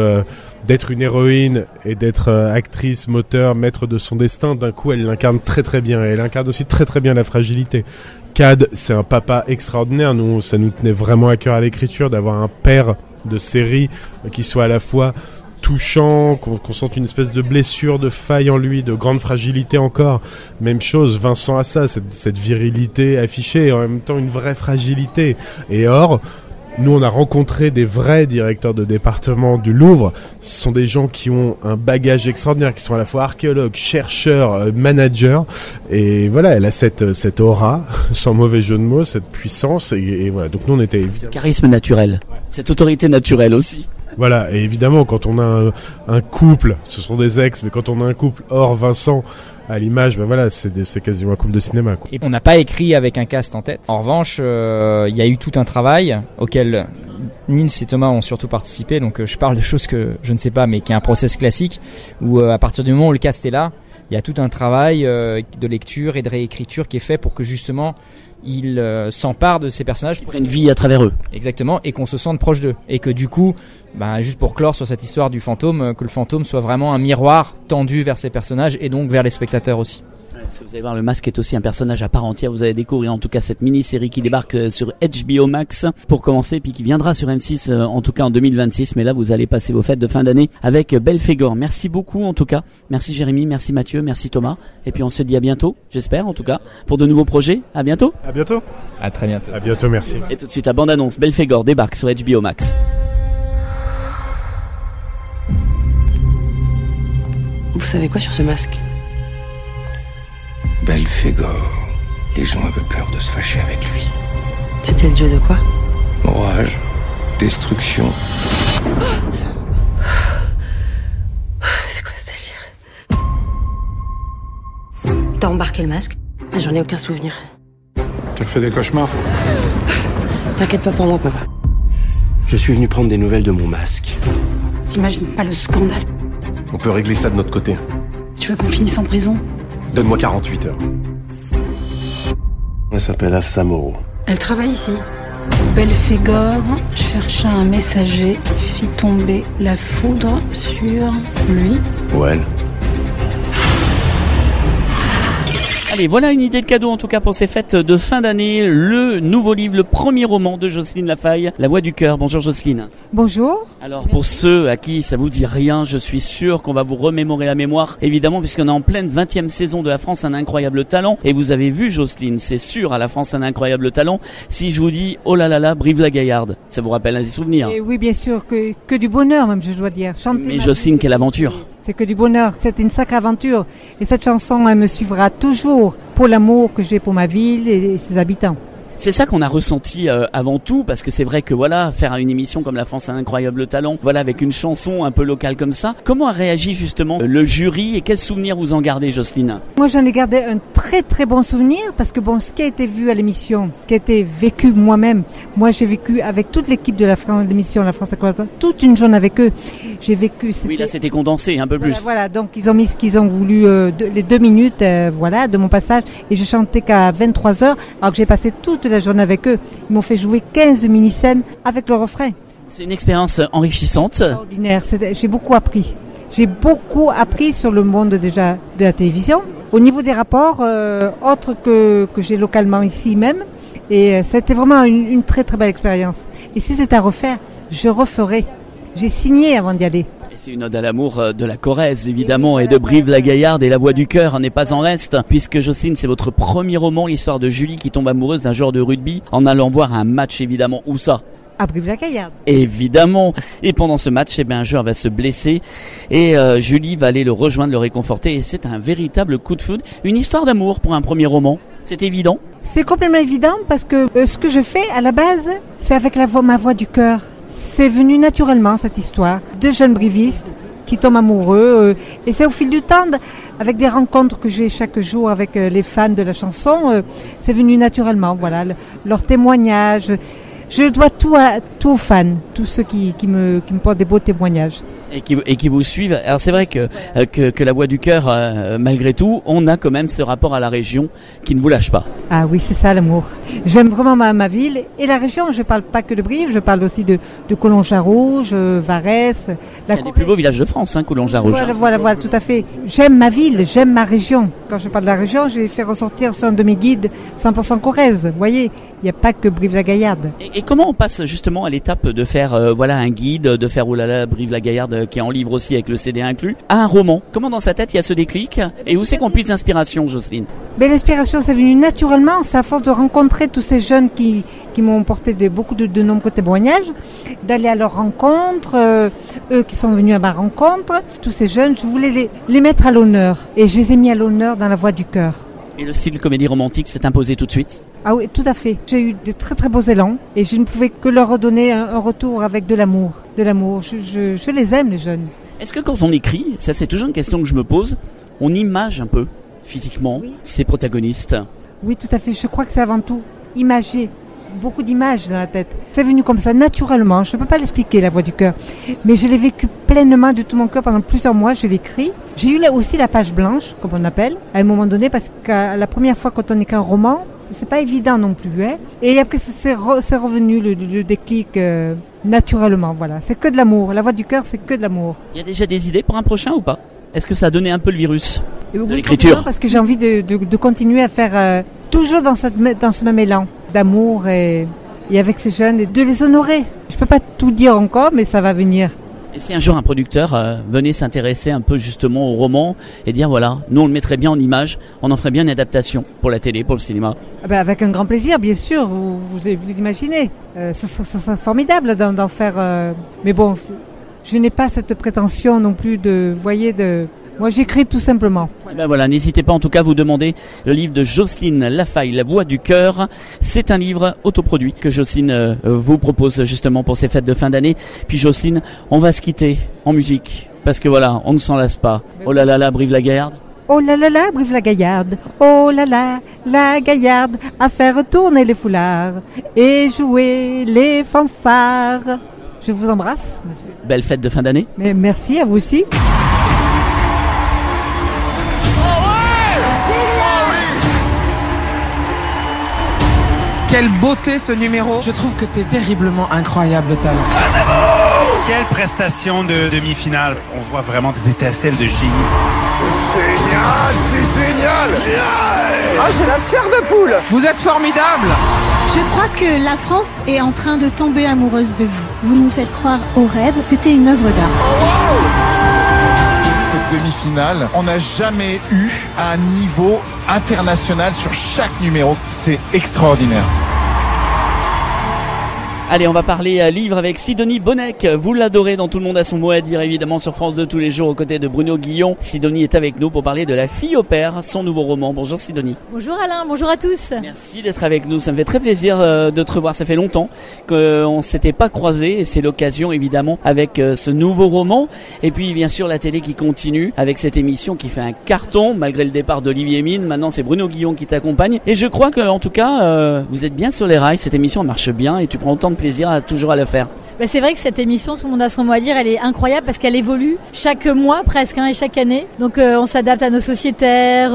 d'être une héroïne et d'être actrice, moteur, maître de son destin, d'un coup elle l'incarne très très bien, et elle incarne aussi très très bien la fragilité. Cad, c'est un papa extraordinaire, ça nous tenait vraiment à cœur à l'écriture d'avoir un père de série qui soit à la fois touchant, qu'on sente une espèce de blessure, de faille en lui, de grande fragilité encore. Même chose, Vincent a ça, cette virilité affichée et en même temps une vraie fragilité. Et or, nous on a rencontré des vrais directeurs de département du Louvre. Ce sont des gens qui ont un bagage extraordinaire, qui sont à la fois archéologues, chercheurs, managers. Et voilà, elle a cette aura, sans mauvais jeu de mots, cette puissance. Et voilà, donc nous on était... Charisme naturel, cette autorité naturelle aussi. Voilà, et évidemment, quand on a un couple, ce sont des ex, mais quand on a un couple hors Vincent à l'image, voilà, c'est quasiment un couple de cinéma, quoi. Et on n'a pas écrit avec un cast en tête. En revanche, il y a eu tout un travail auquel Nils et Thomas ont surtout participé, donc je parle de choses que je ne sais pas, mais qui est un process classique, où à partir du moment où le cast est là, il y a tout un travail de lecture et de réécriture qui est fait pour que justement ils s'emparent de ces personnages, prennent vie à travers eux. Exactement, et qu'on se sente proche d'eux. Et que du coup, juste pour clore sur cette histoire du fantôme, que le fantôme soit vraiment un miroir tendu vers ces personnages et donc vers les spectateurs aussi. Vous allez voir, le masque est aussi un personnage à part entière. Vous allez découvrir en tout cas cette mini-série qui débarque sur HBO Max pour commencer, puis qui viendra sur M6 en tout cas en 2026. Mais là, vous allez passer vos fêtes de fin d'année avec Belphégor. Merci beaucoup en tout cas. Merci Jérémy, merci Mathieu, merci Thomas. Et puis on se dit à bientôt, j'espère en tout cas, pour de nouveaux projets. À bientôt. À bientôt. À très bientôt. À bientôt, merci. Et tout de suite, la bande-annonce Belphégor débarque sur HBO Max. Vous savez quoi sur ce masque? Belphégor. Les gens avaient peur de se fâcher avec lui. C'était le dieu de quoi? Orage, destruction. C'est quoi ce délire? T'as embarqué le masque? J'en ai aucun souvenir. T'as fait des cauchemars? T'inquiète pas pour moi, papa. Je suis venu prendre des nouvelles de mon masque. T'imagines pas le scandale? On peut régler ça de notre côté. Tu veux qu'on finisse en prison? Donne-moi 48 heures. Elle s'appelle Afsa Moreau. Elle travaille ici. Belphégor chercha un messager, fit tomber la foudre sur lui. Ou elle. Allez, voilà une idée de cadeau en tout cas pour ces fêtes de fin d'année. Le nouveau livre, le premier roman de Jocelyne Lafaille, La Voix du Cœur. Bonjour Jocelyne. Bonjour. Alors pour ceux à qui ça vous dit rien, je suis sûr qu'on va vous remémorer la mémoire, évidemment, puisqu'on est en pleine 20e saison de La France un incroyable talent. Et vous avez vu Jocelyne, c'est sûr, à La France un incroyable talent. Si je vous dis, oh là là là, Brive-la-Gaillarde, ça vous rappelle un des souvenirs? Et oui, bien sûr, que du bonheur même, je dois dire. Chanter mais Jocelyne, quelle aventure! C'est que du bonheur, c'était une sacrée aventure. Et cette chanson, elle me suivra toujours pour l'amour que j'ai pour ma ville et ses habitants. C'est ça qu'on a ressenti avant tout, parce que c'est vrai que voilà, faire une émission comme La France a un incroyable talent, voilà, avec une chanson un peu locale comme ça. Comment a réagi justement le jury et quels souvenirs vous en gardez, Jocelyne? Moi, j'en ai gardé un très très bon souvenir, parce que bon, ce qui a été vu à l'émission, ce qui a été vécu moi-même, moi j'ai vécu avec toute l'équipe de l'émission La France incroyable talent, toute une journée avec eux. J'ai vécu. Oui, là c'était condensé un peu plus. Voilà, donc ils ont mis ce qu'ils ont voulu, les 2 minutes, voilà, de mon passage, et je chantais qu'à 23h, alors que j'ai passé toute la journée avec eux. Ils m'ont fait jouer 15 mini-scènes avec le refrain. C'est une expérience enrichissante. Extraordinaire. J'ai beaucoup appris. J'ai beaucoup appris sur le monde déjà de la télévision. Au niveau des rapports, autres que j'ai localement ici même. Et c'était vraiment une très très belle expérience. Et si c'est à refaire, je referai. J'ai signé avant d'y aller. C'est une ode à l'amour de la Corrèze, évidemment, et de Brive-la-Gaillarde, et La Voix du Cœur n'est pas en reste, puisque Jocelyne, c'est votre premier roman, l'histoire de Julie qui tombe amoureuse d'un joueur de rugby en allant voir un match, évidemment. Où ça? À Brive-la-Gaillarde. Évidemment. Et pendant ce match, un joueur va se blesser, et Julie va aller le rejoindre, le réconforter, et c'est un véritable coup de foudre. Une histoire d'amour pour un premier roman. C'est évident? C'est complètement évident, parce que ce que je fais, à la base, c'est avec ma voix du cœur. C'est venu naturellement, cette histoire. 2 jeunes brivistes qui tombent amoureux. Et c'est au fil du temps, avec des rencontres que j'ai chaque jour avec les fans de la chanson, c'est venu naturellement. Voilà, leurs témoignages. Je dois tout aux fans, tous ceux qui me portent des beaux témoignages. Et qui vous suivent. Alors c'est vrai que La Voix du Cœur, malgré tout, on a quand même ce rapport à la région qui ne vous lâche pas. Ah oui, c'est ça l'amour. J'aime vraiment ma ville et la région. Je parle pas que de Brive, je parle aussi de Collonges-à-Rouge, Varès. Il y a des plus beaux villages de France, Collonges-à-Rouge. Voilà, tout à fait. J'aime ma ville, j'aime ma région. Quand je parle de la région, j'ai fait ressortir sur un de mes guides 100% Corrèze. Vous voyez, il n'y a pas que Brive-la-Gaillarde. Et comment on passe justement à l'étape de faire un guide, de faire oulala Brive-la-Gaillarde qui est en livre aussi avec le CD inclus, à un roman? Comment dans sa tête il y a ce déclic? Et où c'est qu'on puise l'inspiration, Jocelyne? L'inspiration, c'est venu naturellement. C'est à force de rencontrer tous ces jeunes qui m'ont porté beaucoup de nombreux témoignages, d'aller à leur rencontre, eux qui sont venus à ma rencontre. Tous ces jeunes, je voulais les mettre à l'honneur. Et je les ai mis à l'honneur dans La Voix du Cœur. Et le style comédie romantique s'est imposé tout de suite? Ah oui, tout à fait. J'ai eu de très très beaux élans et je ne pouvais que leur redonner un retour avec de l'amour. De l'amour. Je les aime, les jeunes. Est-ce que quand on écrit, ça c'est toujours une question que je me pose, on image un peu physiquement ces protagonistes? Oui, tout à fait. Je crois que c'est avant tout imagé. Beaucoup d'images dans la tête. C'est venu comme ça, naturellement. Je ne peux pas l'expliquer, La Voix du Cœur. Mais je l'ai vécu pleinement de tout mon cœur pendant plusieurs mois. Je l'ai écrit. J'ai eu aussi la page blanche, comme on appelle, à un moment donné, parce que la première fois quand on écrit un roman, c'est pas évident non plus. Hein. Et après, c'est revenu le déclic naturellement. Voilà. C'est que de l'amour. La Voix du Cœur, c'est que de l'amour. Il y a déjà des idées pour un prochain ou pas? Est-ce que ça a donné un peu le virus? Et oui, l'écriture. Parce que j'ai envie de continuer à faire toujours dans ce même élan d'amour et avec ces jeunes et de les honorer. Je peux pas tout dire encore, mais ça va venir. Et si un jour un producteur venait s'intéresser un peu justement au roman et dire voilà, nous on le mettrait bien en image, on en ferait bien une adaptation pour la télé, pour le cinéma. Avec un grand plaisir, bien sûr, vous imaginez. Ce serait formidable d'en faire. Mais bon, je n'ai pas cette prétention non plus Moi, j'écris tout simplement. Et ben voilà, n'hésitez pas en tout cas à vous demander le livre de Jocelyne Lafaille, La Voix du Cœur. C'est un livre autoproduit que Jocelyne vous propose justement pour ces fêtes de fin d'année. Puis Jocelyne, on va se quitter en musique parce que voilà, on ne s'en lasse pas. Oh là là là, Brive-la-Gaillarde. Oh là là là, Brive-la-Gaillarde. Oh là là, la Gaillarde, à faire tourner les foulards et jouer les fanfares. Je vous embrasse, monsieur. Belle fête de fin d'année. Mais merci à vous aussi. Quelle beauté ce numéro. Je trouve que t'es terriblement incroyable, talent. Quelle prestation de demi-finale. On voit vraiment des étincelles de génie. C'est génial. Ah, j'ai la chair de poule. Vous êtes formidable. Je crois que la France est en train de tomber amoureuse de vous. Vous nous faites croire au rêve. C'était une œuvre d'art. Cette demi-finale, on n'a jamais eu un niveau international sur chaque numéro. C'est extraordinaire. Allez, on va parler livre avec Sidonie Bonnec. Vous l'adorez dans Tout le monde a son mot à dire, évidemment, sur France 2 tous les jours aux côtés de Bruno Guillon. Sidonie est avec nous pour parler de La Fille au père, son nouveau roman. Bonjour Sidonie. Bonjour Alain, bonjour à tous. Merci d'être avec nous, ça me fait très plaisir de te revoir. Ça fait longtemps qu'on ne s'était pas croisés et c'est l'occasion évidemment avec ce nouveau roman. Et puis bien sûr la télé qui continue avec cette émission qui fait un carton malgré le départ d'Olivier Mine. Maintenant c'est Bruno Guillon qui t'accompagne. Et je crois qu'en tout cas, vous êtes bien sur les rails. Cette émission marche bien et tu prends autant de plaisir toujours à le faire. C'est vrai que cette émission, Tout le monde a son mot à dire, elle est incroyable parce qu'elle évolue chaque mois presque et chaque année. Donc on s'adapte à nos sociétaires,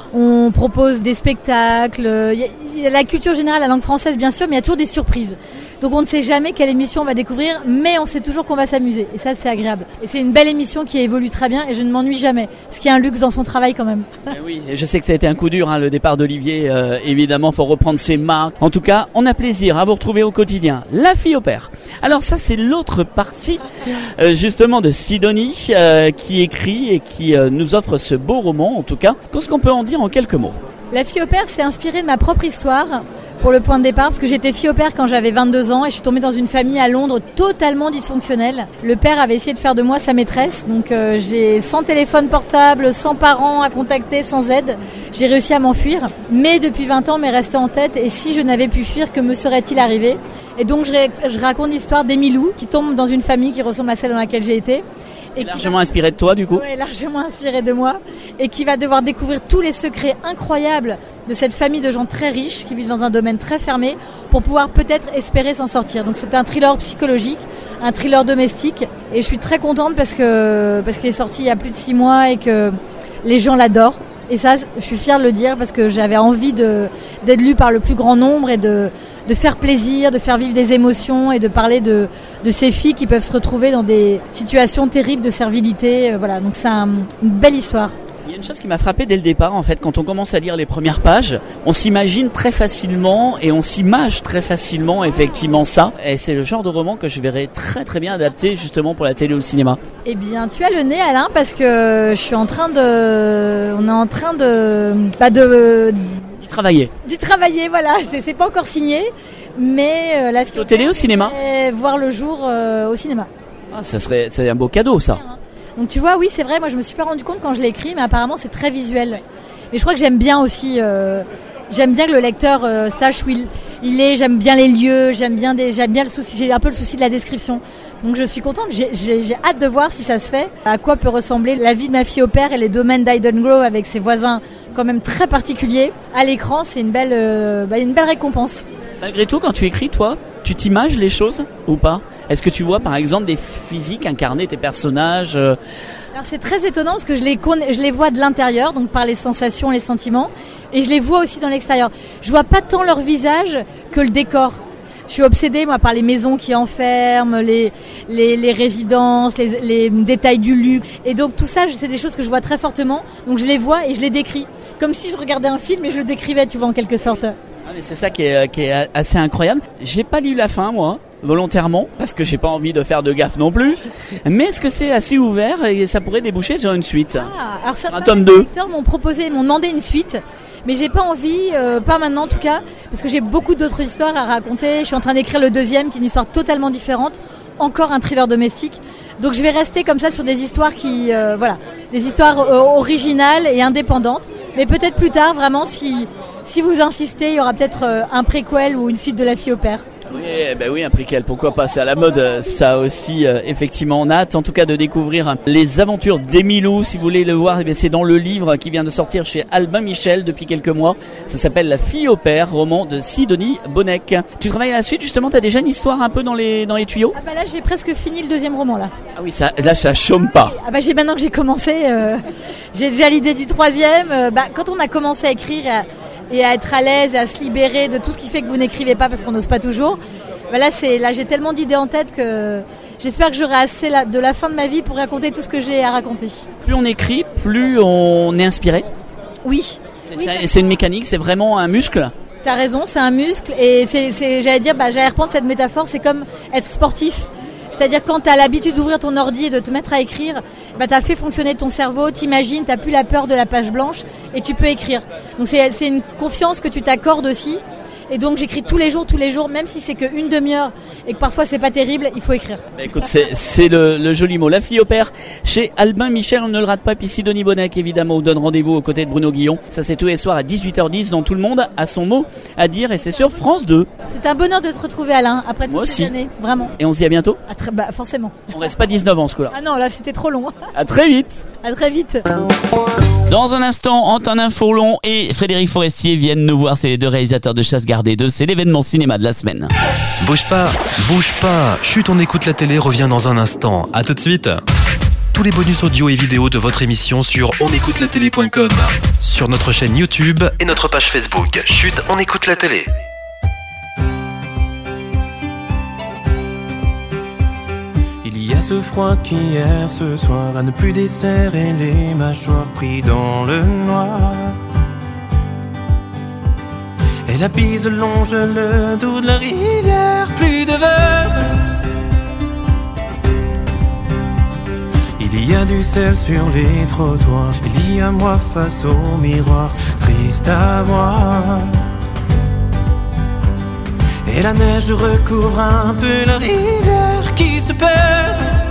on propose des spectacles. Il y a la culture générale, la langue française bien sûr, mais il y a toujours des surprises. Donc on ne sait jamais quelle émission on va découvrir, mais on sait toujours qu'on va s'amuser. Et ça, c'est agréable. Et c'est une belle émission qui évolue très bien et je ne m'ennuie jamais. Ce qui est un luxe dans son travail quand même. Oui, et je sais que ça a été un coup dur, le départ d'Olivier. Évidemment, faut reprendre ses marques. En tout cas, on a plaisir à vous retrouver au quotidien. La Fille au père. Alors ça, c'est l'autre partie justement de Sidonie qui écrit et qui nous offre ce beau roman. En tout cas, qu'est-ce qu'on peut en dire en quelques mots? La Fille au père, c'est inspiré de ma propre histoire. Pour le point de départ, parce que j'étais fille au père quand j'avais 22 ans et je suis tombée dans une famille à Londres totalement dysfonctionnelle. Le père avait essayé de faire de moi sa maîtresse, donc j'ai sans téléphone portable, sans parents à contacter, sans aide, j'ai réussi à m'enfuir. Mais depuis 20 ans, m'est resté en tête et si je n'avais pu fuir, que me serait-il arrivé? Et donc je raconte l'histoire d'Emilou qui tombe dans une famille qui ressemble à celle dans laquelle j'ai été. Et largement inspiré de toi du coup. Oui, largement inspiré de moi et qui va devoir découvrir tous les secrets incroyables de cette famille de gens très riches qui vivent dans un domaine très fermé pour pouvoir peut-être espérer s'en sortir. Donc c'est un thriller psychologique, un thriller domestique et je suis très contente parce qu'il est sorti il y a plus de 6 mois et que les gens l'adorent. Et ça, je suis fière de le dire parce que j'avais envie d'être lue par le plus grand nombre et de faire plaisir, de faire vivre des émotions et de parler de ces filles qui peuvent se retrouver dans des situations terribles de servilité. Voilà, donc c'est une belle histoire. Il y a une chose qui m'a frappé dès le départ, en fait, quand on commence à lire les premières pages, on s'imagine très facilement et on s'image très facilement effectivement ça. Et c'est le genre de roman que je verrais très très bien adapté justement pour la télé ou le cinéma. Eh bien, tu as le nez, Alain, parce que on est en train de d'y travailler. D'y travailler, voilà. C'est pas encore signé, mais la Fille au télé ou au cinéma. Voir le jour au cinéma. Ah, c'est un beau cadeau ça. Donc tu vois, oui, c'est vrai, moi je me suis pas rendu compte quand je l'ai écrit, mais apparemment c'est très visuel. Mais je crois que j'aime bien aussi, j'aime bien que le lecteur sache où il est, j'aime bien les lieux, j'aime bien le souci, j'ai un peu le souci de la description. Donc je suis contente, j'ai hâte de voir si ça se fait, à quoi peut ressembler la vie de ma fille au père et les domaines d'Iden Grove avec ses voisins quand même très particuliers. À l'écran, c'est une belle récompense. Malgré tout, quand tu écris, toi, tu t'images les choses ou pas? Est-ce que tu vois par exemple des physiques incarner tes personnages? Alors c'est très étonnant parce que je les vois de l'intérieur, donc par les sensations, les sentiments, et je les vois aussi dans l'extérieur. Je vois pas tant leur visage que le décor. Je suis obsédée, moi, par les maisons qui enferment, les résidences, les détails du luxe. Et donc, tout ça, c'est des choses que je vois très fortement. Donc, je les vois et je les décris. Comme si je regardais un film et je le décrivais, tu vois, en quelque sorte. Ah, mais c'est ça qui est assez incroyable. J'ai pas lu la fin, moi, volontairement, parce que j'ai pas envie de faire de gaffe non plus. Mais est-ce que c'est assez ouvert et ça pourrait déboucher sur une suite? Alors ça, un tome 2. Les lecteurs m'ont demandé une suite. Mais j'ai pas envie, pas maintenant en tout cas, parce que j'ai beaucoup d'autres histoires à raconter. Je suis en train d'écrire le 2e, qui est une histoire totalement différente, encore un thriller domestique. Donc je vais rester comme ça sur des histoires des histoires originales et indépendantes. Mais peut-être plus tard, vraiment, si vous insistez, il y aura peut-être un préquel ou une suite de La Fille au père. Oui, un préquel, pourquoi pas, c'est à la mode, ça aussi, effectivement, on a hâte en tout cas de découvrir les aventures d'Emilou. Si vous voulez le voir, c'est dans le livre qui vient de sortir chez Albin Michel depuis quelques mois. Ça s'appelle La Fille au père, roman de Sidonie Bonnec. Tu travailles à la suite, justement, t'as déjà une histoire un peu dans les tuyaux? Ah bah là, j'ai presque fini le 2e roman là. Ah oui, ça chôme pas. Ah bah maintenant que j'ai commencé, j'ai déjà l'idée du 3e. Quand on a commencé à écrire et à être à l'aise, à se libérer de tout ce qui fait que vous n'écrivez pas parce qu'on n'ose pas toujours. Là j'ai tellement d'idées en tête que j'espère que j'aurai assez de la fin de ma vie pour raconter tout ce que j'ai à raconter. Plus on écrit, plus on est inspiré. Oui. C'est une mécanique, c'est vraiment un muscle. T'as raison, c'est un muscle et j'allais reprendre cette métaphore, c'est comme être sportif. C'est-à-dire quand tu as l'habitude d'ouvrir ton ordi et de te mettre à écrire, tu as fait fonctionner ton cerveau, t'imagines, tu n'as plus la peur de la page blanche et tu peux écrire. Donc c'est une confiance que tu t'accordes aussi. Et donc j'écris tous les jours, même si c'est qu'une demi-heure et que parfois c'est pas terrible, il faut écrire. Écoute, c'est le joli mot. La Fille au père chez Albin Michel, on ne le rate pas. Puis Sidonie Bonnec, évidemment, vous donne rendez-vous aux côtés de Bruno Guillon. Ça c'est tous les soirs à 18h10 dans Tout le monde a son mot à dire et c'est sur France 2. C'est un bonheur de te retrouver, Alain, après toutes ces années, vraiment. Et on se dit à bientôt. Forcément. On reste pas 19 ans ce coup-là. Ah non, là c'était trop long. À très vite. À très vite. Dans un instant, Antonin Fourlon et Frédéric Forestier viennent nous voir. C'est les deux réalisateurs de Chasse gardée 2. C'est l'événement cinéma de la semaine. Bouge pas. Chut, on écoute la télé revient dans un instant. À tout de suite. Tous les bonus audio et vidéo de votre émission sur onécoutelatélé.com, sur notre chaîne YouTube et notre page Facebook. Chut, on écoute la télé. Il y a ce froid qu'hier, ce soir, à ne plus desserrer les mâchoires pris dans le noir. Et la bise longe le dos de la rivière, plus de verre. Il y a du sel sur les trottoirs, il y a moi face au miroir, triste à voir. Et la neige recouvre un peu la rivière qui se perd.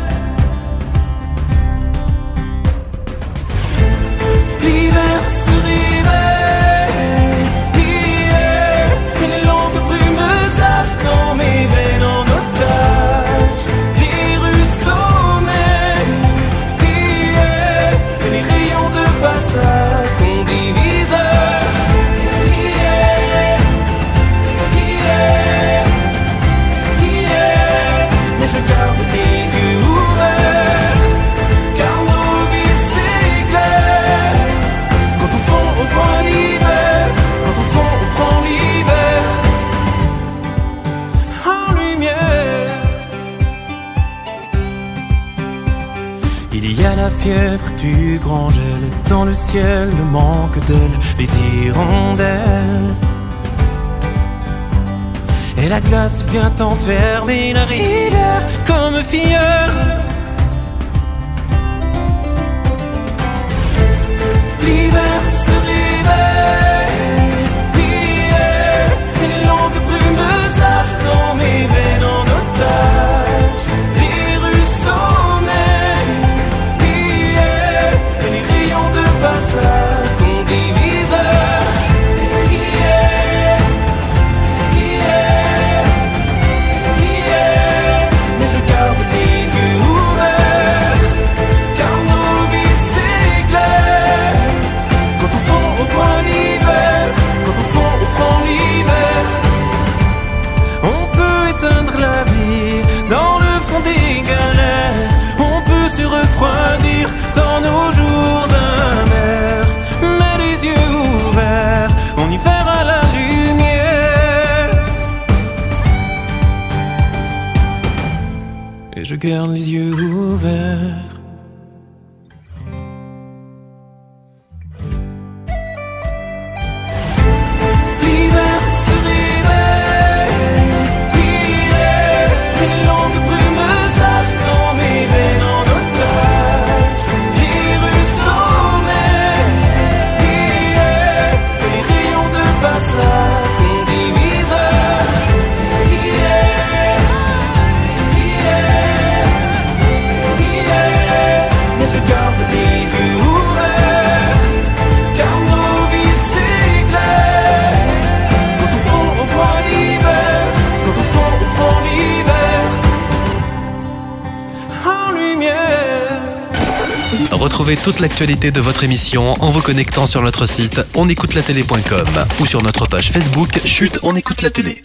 L'hiver se réveille, et les longues brumes sachent dans mes veines en otage. Les rues sommeillent, et les rayons de passage qu'on divise. Mais je garde les yeux ouverts, car nos vies s'éclairent. Quand au fond on voit l'hiver, quand au fond on prend l'hiver en lumière. Il y a la fièvre du grand gel, et dans le ciel le manque d'elle, les hirondelles. Et la glace vient enfermer la rivière comme fière. L'hiver se réveille, et les longues brumes sachent dans mes veines en otage. Les rues sommeillent, et les rayons de passage qu'on divise. Mais je garde les yeux ouverts. je garde les yeux ouverts. L'hiver se réveille, hier, une longue brume sache dans mes veines en otage. Les rues sommeillent, hier, et les rayons de passage qu'on divise. Mais je garde les yeux ouverts, car nos vies s'éclairent. Quand au fond on voit l'hiver, quand au fond on prend l'hiver en lumière. Retrouvez toute l'actualité de votre émission en vous connectant sur notre site onécoutelatélé.com ou sur notre page Facebook Chut, on écoute la télé.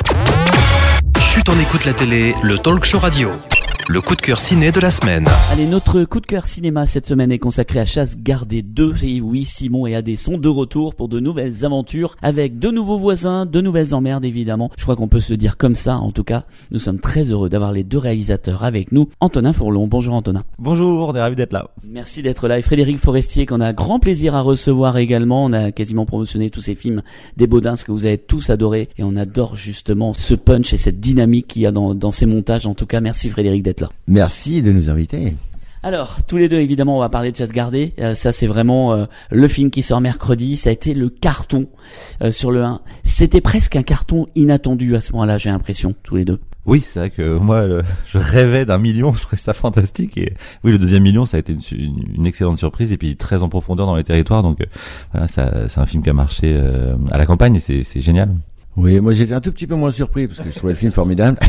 Chut, on écoute la télé, le talk show radio. Le coup de cœur ciné de la semaine. Allez, notre coup de cœur cinéma cette semaine est consacré à Chasse gardée 2. Et oui, Simon et Adé sont de retour pour de nouvelles aventures avec de nouveaux voisins, de nouvelles emmerdes évidemment. Je crois qu'on peut se le dire comme ça en tout cas. Nous sommes très heureux d'avoir les deux réalisateurs avec nous. Antonin Fourlon, bonjour Antonin. Bonjour, on est ravis d'être là. Merci d'être là. Et Frédéric Forestier qu'on a grand plaisir à recevoir également. On a quasiment promotionné tous ces films des Baudins que vous avez tous adorés. Et on adore justement ce punch et cette dynamique qu'il y a dans ces montages. En tout cas, merci Frédéric d'être là. Merci de nous inviter. Alors, tous les deux, évidemment, on va parler de Chasse gardée. Ça, c'est vraiment le film qui sort mercredi. Ça a été le carton sur le 1. C'était presque un carton inattendu à ce moment-là, j'ai l'impression, tous les deux. Oui, c'est vrai que moi, je rêvais d'1 million, je trouvais ça fantastique. Et oui, le deuxième million, ça a été une excellente surprise et puis très en profondeur dans les territoires. Donc voilà, c'est un film qui a marché à la campagne et c'est génial. Oui, moi j'étais un tout petit peu moins surpris parce que je trouvais le film formidable.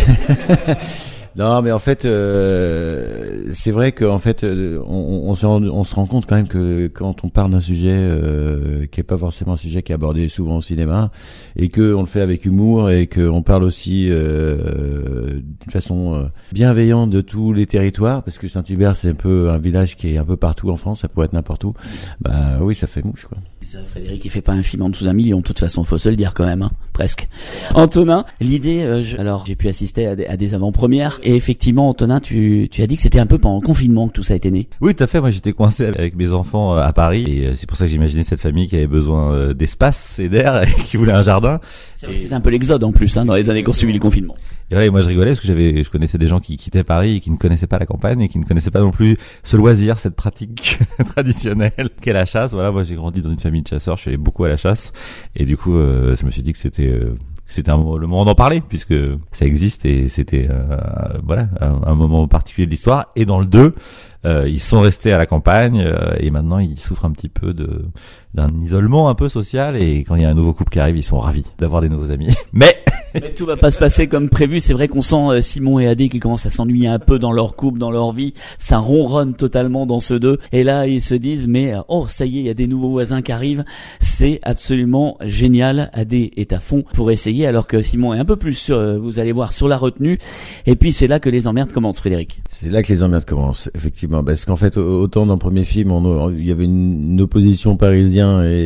Non, mais en fait, c'est vrai qu'en fait, on se rend compte quand même que quand on parle d'un sujet qui est pas forcément un sujet qui est abordé souvent au cinéma, et que on le fait avec humour et que on parle aussi d'une façon bienveillante de tous les territoires, parce que Saint-Hubert c'est un peu un village qui est un peu partout en France, ça pourrait être n'importe où. Bah oui, ça fait mouche quoi. Ça, Frédéric, il fait pas un film en dessous d'1 million, de toute façon, faut se le dire quand même, hein, presque. Antonin, l'idée, alors j'ai pu assister à des avant-premières, et effectivement, Antonin, tu as dit que c'était un peu pendant le confinement que tout ça est né. Oui, tout à fait. Moi, j'étais coincé avec mes enfants à Paris, et c'est pour ça que j'imaginais cette famille qui avait besoin d'espace et d'air, et qui voulait un jardin. C'était un peu l'exode en plus, hein, dans les années qui ont suivi le confinement. Et ouais, moi je rigolais parce que je connaissais des gens qui quittaient Paris et qui ne connaissaient pas la campagne et qui ne connaissaient pas non plus ce loisir, cette pratique traditionnelle qu'est la chasse. Voilà, moi j'ai grandi dans une famille de chasseurs, je suis allé beaucoup à la chasse et du coup, je me suis dit que c'était le moment d'en parler puisque ça existe et c'était voilà un moment particulier de l'histoire. Et dans le 2, ils sont restés à la campagne et maintenant ils souffrent un petit peu d'un isolement un peu social, et quand il y a un nouveau couple qui arrive, ils sont ravis d'avoir des nouveaux amis. Mais tout va pas se passer comme prévu. C'est vrai qu'on sent Simon et Adé qui commencent à s'ennuyer un peu dans leur couple, dans leur vie. Ça ronronne totalement dans ceux deux. Et là, ils se disent, mais oh, ça y est, il y a des nouveaux voisins qui arrivent. C'est absolument génial. Adé est à fond pour essayer, alors que Simon est un peu plus, vous allez voir, sur la retenue. Et puis c'est là que les emmerdes commencent, Frédéric. C'est là que les emmerdes commencent, effectivement. Parce qu'en fait, autant dans le premier film, il y avait une opposition parisienne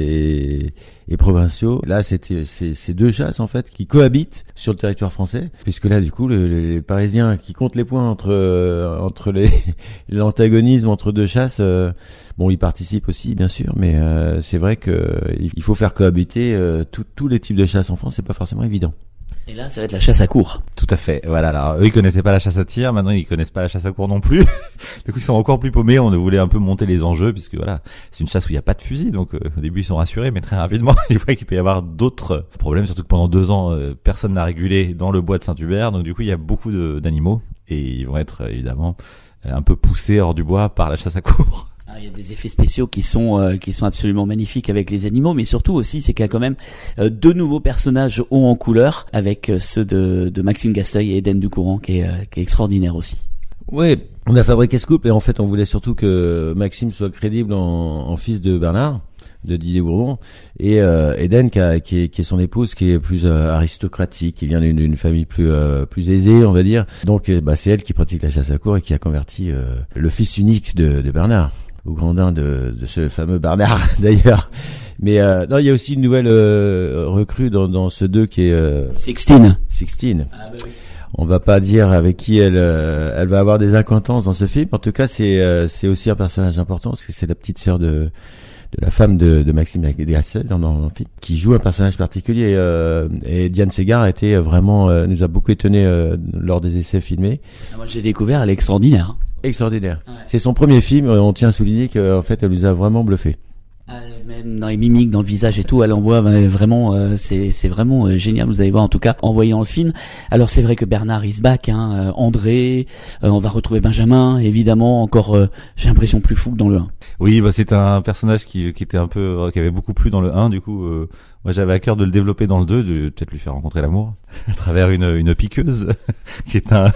et provinciaux. Là, c'était ces deux chasses en fait qui cohabitent sur le territoire français, puisque là, du coup, les Parisiens qui comptent les points entre l'antagonisme entre deux chasses, bon, ils participent aussi, bien sûr, mais c'est vrai que il faut faire cohabiter tous les types de chasse en France. C'est pas forcément évident. Et là, ça va être la chasse à court. Tout à fait. Voilà. Alors, eux, ils connaissaient pas la chasse à tir. Maintenant, ils connaissent pas la chasse à court non plus. Du coup, ils sont encore plus paumés. On voulait un peu monter les enjeux puisque voilà, c'est une chasse où il n'y a pas de fusil. Donc, au début, ils sont rassurés, mais très rapidement, ils voient qu'il peut y avoir d'autres problèmes. Surtout que pendant 2 ans, personne n'a régulé dans le bois de Saint-Hubert. Donc, du coup, il y a beaucoup d'animaux et ils vont être évidemment un peu poussés hors du bois par la chasse à court. Il y a des effets spéciaux qui sont absolument magnifiques avec les animaux, mais surtout aussi c'est qu'il y a quand même 2 nouveaux personnages hauts en couleur, avec ceux de Maxime Gasteuil et Eden Ducourant qui est extraordinaire aussi. Oui, on a fabriqué ce couple et en fait on voulait surtout que Maxime soit crédible en fils de Bernard, de Didier Bourdon, et Eden qui est son épouse, qui est plus aristocratique, qui vient d'une famille plus aisée, on va dire. Donc c'est elle qui pratique la chasse à court et qui a converti le fils unique de Bernard, au grandin de ce fameux Bernard d'ailleurs. Mais non, il y a aussi une nouvelle recrue dans ce 2 qui est Sixtine. Sixtine. Ah bah oui. On va pas dire avec qui elle va avoir des acquaintances dans ce film. En tout cas, c'est aussi un personnage important parce que c'est la petite sœur de la femme de Maxime Lagacé dans le film, qui joue un personnage particulier. Et Diane Segar a été vraiment nous a beaucoup étonné lors des essais filmés. Moi, j'ai découvert, elle est extraordinaire. Extraordinaire. Ouais. C'est son premier film. On tient à souligner qu'en fait, elle nous a vraiment bluffé. Même dans les mimiques, dans le visage et tout, elle envoie vraiment, c'est vraiment génial. Vous allez voir en tout cas en voyant le film. Alors c'est vrai que Bernard is back, André, on va retrouver Benjamin, évidemment encore. J'ai l'impression plus fou que dans le 1. Oui, bah c'est un personnage qui était un peu, qui avait beaucoup plu dans le 1. Du coup, moi j'avais à cœur de le développer dans le 2, de peut-être lui faire rencontrer l'amour à travers une piqueuse qui est un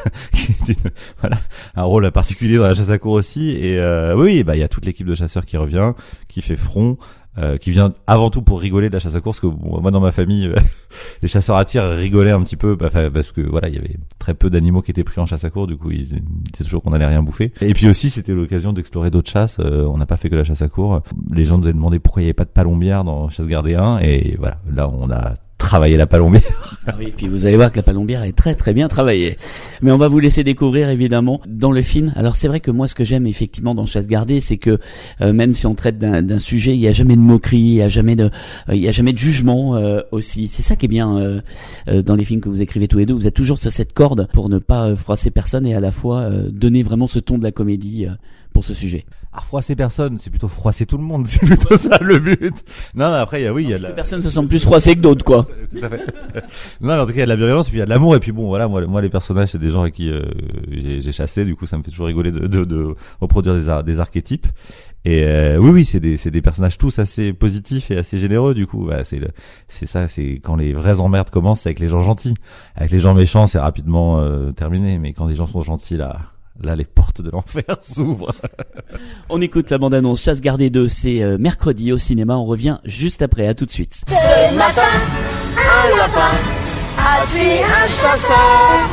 rôle particulier dans la chasse à courre aussi. Et oui, bah il y a toute l'équipe de chasseurs qui revient, qui fait front. Qui vient avant tout pour rigoler de la chasse à course, que moi dans ma famille les chasseurs à tir rigolaient un petit peu parce que voilà, il y avait très peu d'animaux qui étaient pris en chasse à course, du coup ils disaient toujours qu'on allait rien bouffer. Et puis aussi c'était l'occasion d'explorer d'autres chasses, on n'a pas fait que la chasse à courre. Les gens nous avaient demandé pourquoi il n'y avait pas de palombière dans Chasse gardée 1 et voilà, là on a travailler la palombière. Ah oui, puis vous allez voir que la palombière est très très bien travaillée. Mais on va vous laisser découvrir évidemment dans le film. Alors c'est vrai que moi ce que j'aime effectivement dans Chasse gardée, c'est que même si on traite d'un sujet, il y a jamais de moquerie, il y a jamais de jugement aussi. C'est ça qui est bien dans les films que vous écrivez tous les deux. Vous êtes toujours sur cette corde pour ne pas froisser personne et à la fois donner vraiment ce ton de la comédie pour ce sujet. Ah, froisser personne, c'est plutôt froisser tout le monde, c'est plutôt ça le but. Non, mais après, il y a la... personne se sent plus froissée que d'autres, quoi. Tout à fait. Non, mais en tout cas, il y a de la bienveillance, et puis il y a de l'amour, et puis bon, voilà, moi, les personnages, c'est des gens avec qui j'ai chassé, du coup, ça me fait toujours rigoler de reproduire des archétypes. Et oui, c'est des personnages tous assez positifs et assez généreux, du coup. Bah, c'est ça, c'est quand les vraies emmerdes commencent, c'est avec les gens gentils. Avec les gens méchants, c'est rapidement terminé, mais quand les gens sont gentils, là, les portes de l'enfer s'ouvrent. On écoute la bande-annonce Chasse gardée 2, c'est mercredi au cinéma. On revient juste après, à tout de suite. Ce matin, un lapin a tué un chasseur.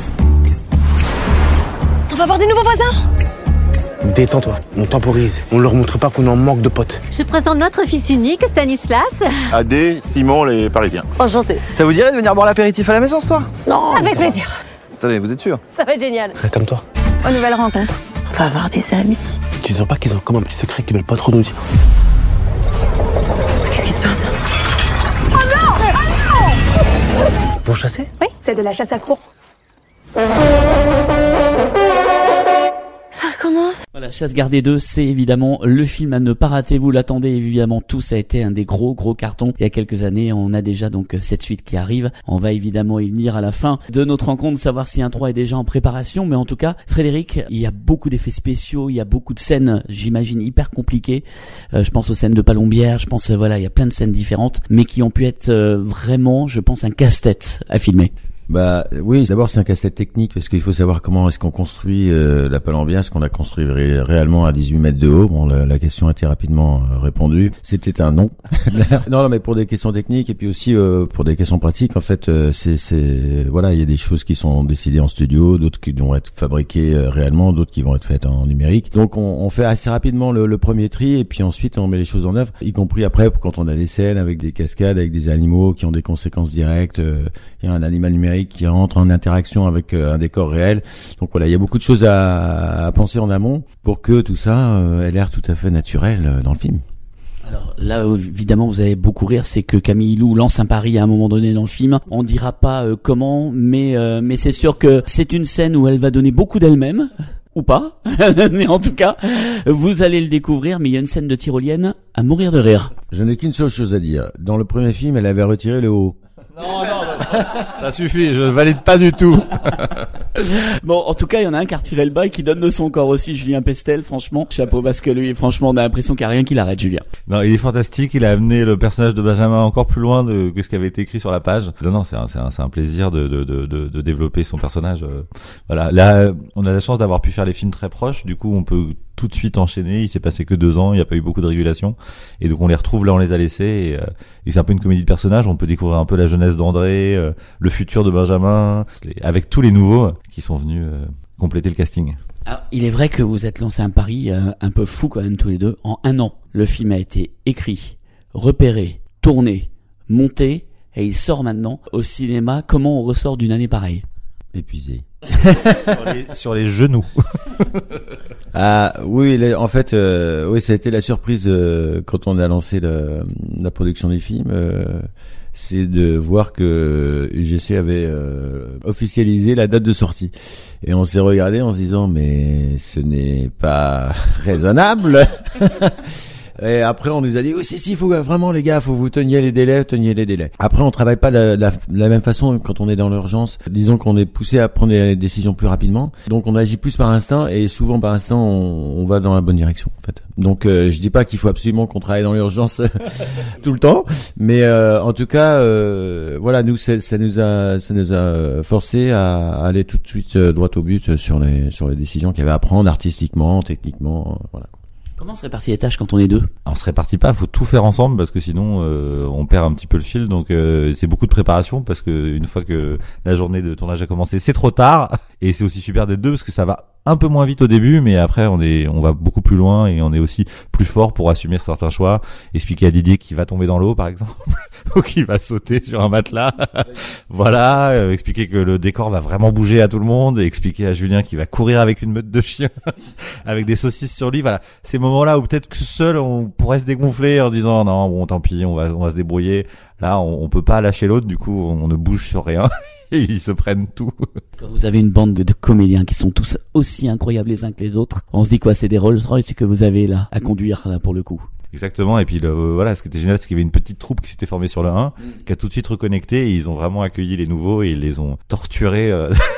On va avoir des nouveaux voisins. Détends-toi, on temporise. On leur montre pas qu'on en manque de potes. Je présente notre fils unique, Stanislas. Adé, Simon, les Parisiens. Enchanté. Ça vous dirait de venir boire l'apéritif à la maison ce soir? Non. Avec plaisir. Attendez, vous êtes sûr? Ça va être génial. Comme-toi. Aux nouvelles rencontres. On va avoir des amis. Tu sens pas qu'ils ont comme un petit secret qu'ils veulent pas trop nous dire? Qu'est-ce qui se passe? Oh non! Oh non! Vous chassez? Oui, c'est de la chasse à courre. Ça recommence. Voilà, Chasse gardée 2, c'est évidemment le film à ne pas rater. Vous l'attendez évidemment tous. Ça a été un des gros cartons il y a quelques années. On a déjà donc cette suite qui arrive. On va évidemment y venir à la fin de notre rencontre, savoir si un 3 est déjà en préparation. Mais en tout cas, Frédéric, il y a beaucoup d'effets spéciaux, il y a beaucoup de scènes, j'imagine, hyper compliquées. Je pense aux scènes de palombière, je pense, voilà, il y a plein de scènes différentes, mais qui ont pu être vraiment, je pense, un casse-tête à filmer. Bah oui, d'abord c'est un casse-tête technique parce qu'il faut savoir comment est-ce qu'on construit la palombière, est-ce qu'on la construit réellement à 18 mètres de haut. Bon, la question a été rapidement répondue. C'était un non. Non, mais pour des questions techniques et puis aussi pour des questions pratiques, en fait, voilà, il y a des choses qui sont décidées en studio, d'autres qui vont être fabriquées réellement, d'autres qui vont être faites en numérique. Donc on fait assez rapidement le premier tri et puis ensuite on met les choses en œuvre, y compris après quand on a des scènes avec des cascades, avec des animaux qui ont des conséquences directes. Il y a un animal numérique qui rentre en interaction avec un décor réel. Donc voilà, il y a beaucoup de choses à penser en amont pour que tout ça ait l'air tout à fait naturel dans le film. Alors là, évidemment, vous allez beaucoup rire, c'est que Camille Lou lance un pari à un moment donné dans le film. On dira pas comment, mais c'est sûr que c'est une scène où elle va donner beaucoup d'elle-même. Ou pas, mais en tout cas, vous allez le découvrir, mais il y a une scène de tyrolienne à mourir de rire. Je n'ai qu'une seule chose à dire. Dans le premier film, elle avait retiré le haut. Non, ça suffit, je valide pas du tout. Bon, en tout cas, il y en a un qui a retiré le bas et qui donne de son corps aussi, Julien Pestel, franchement. Chapeau, parce que lui, franchement, on a l'impression qu'il n'y a rien qui l'arrête, Julien. Non, il est fantastique, il a amené le personnage de Benjamin encore plus loin que ce qui avait été écrit sur la page. Non, c'est un plaisir de développer son personnage. Voilà, là, on a la chance d'avoir pu faire les films très proches, du coup, on peut tout de suite enchaîner. Il s'est passé que 2 ans, il n'y a pas eu beaucoup de régulation, et donc on les retrouve là, on les a laissés, et c'est un peu une comédie de personnages. On peut découvrir un peu la jeunesse d'André, le futur de Benjamin, avec tous les nouveaux qui sont venus compléter le casting. Alors, il est vrai que vous êtes lancé un pari un peu fou quand même tous les deux. En 1 an, le film a été écrit, repéré, tourné, monté, et il sort maintenant au cinéma. Comment on ressort d'une année pareille? Épuisé. sur les genoux. Ah oui, en fait, oui, ça a été la surprise quand on a lancé la production du film. C'est de voir que UGC avait officialisé la date de sortie. Et on s'est regardé en se disant, mais ce n'est pas raisonnable. Et après, on nous a dit, oui, si, faut vraiment, les gars, faut vous teniez les délais. Après, on travaille pas de la même façon quand on est dans l'urgence. Disons qu'on est poussé à prendre des décisions plus rapidement. Donc, on agit plus par instinct et souvent par instinct, on va dans la bonne direction, en fait. Donc, je dis pas qu'il faut absolument qu'on travaille dans l'urgence tout le temps. Mais, en tout cas, voilà, nous, ça nous a forcé à aller tout de suite droit au but sur les décisions qu'il y avait à prendre artistiquement, techniquement, voilà. Comment se répartit les tâches quand on est deux? Alors, on se répartit pas, faut tout faire ensemble parce que sinon on perd un petit peu le fil. Donc c'est beaucoup de préparation parce que une fois que la journée de tournage a commencé, c'est trop tard. Et c'est aussi super d'être deux parce que ça va un peu moins vite au début, mais après on va beaucoup plus loin et on est aussi plus fort pour assumer certains choix. Expliquer à Didier qu'il va tomber dans l'eau par exemple ou qu'il va sauter sur un matelas. Voilà, expliquer que le décor va vraiment bouger à tout le monde et expliquer à Julien qu'il va courir avec une meute de chiens avec des saucisses sur lui. Voilà, ces moments-là où peut-être que seul on pourrait se dégonfler en disant non, bon tant pis, on va se débrouiller. Là, on peut pas lâcher l'autre, du coup, on ne bouge sur rien. Et ils se prennent tout. Quand vous avez une bande de comédiens qui sont tous aussi incroyables les uns que les autres, on se dit quoi, c'est des Rolls-Royce que vous avez là à conduire là pour le coup. Exactement, et puis voilà, ce qui était génial, c'est qu'il y avait une petite troupe qui s'était formée sur le 1, qui a tout de suite reconnecté, et ils ont vraiment accueilli les nouveaux, et ils les ont torturés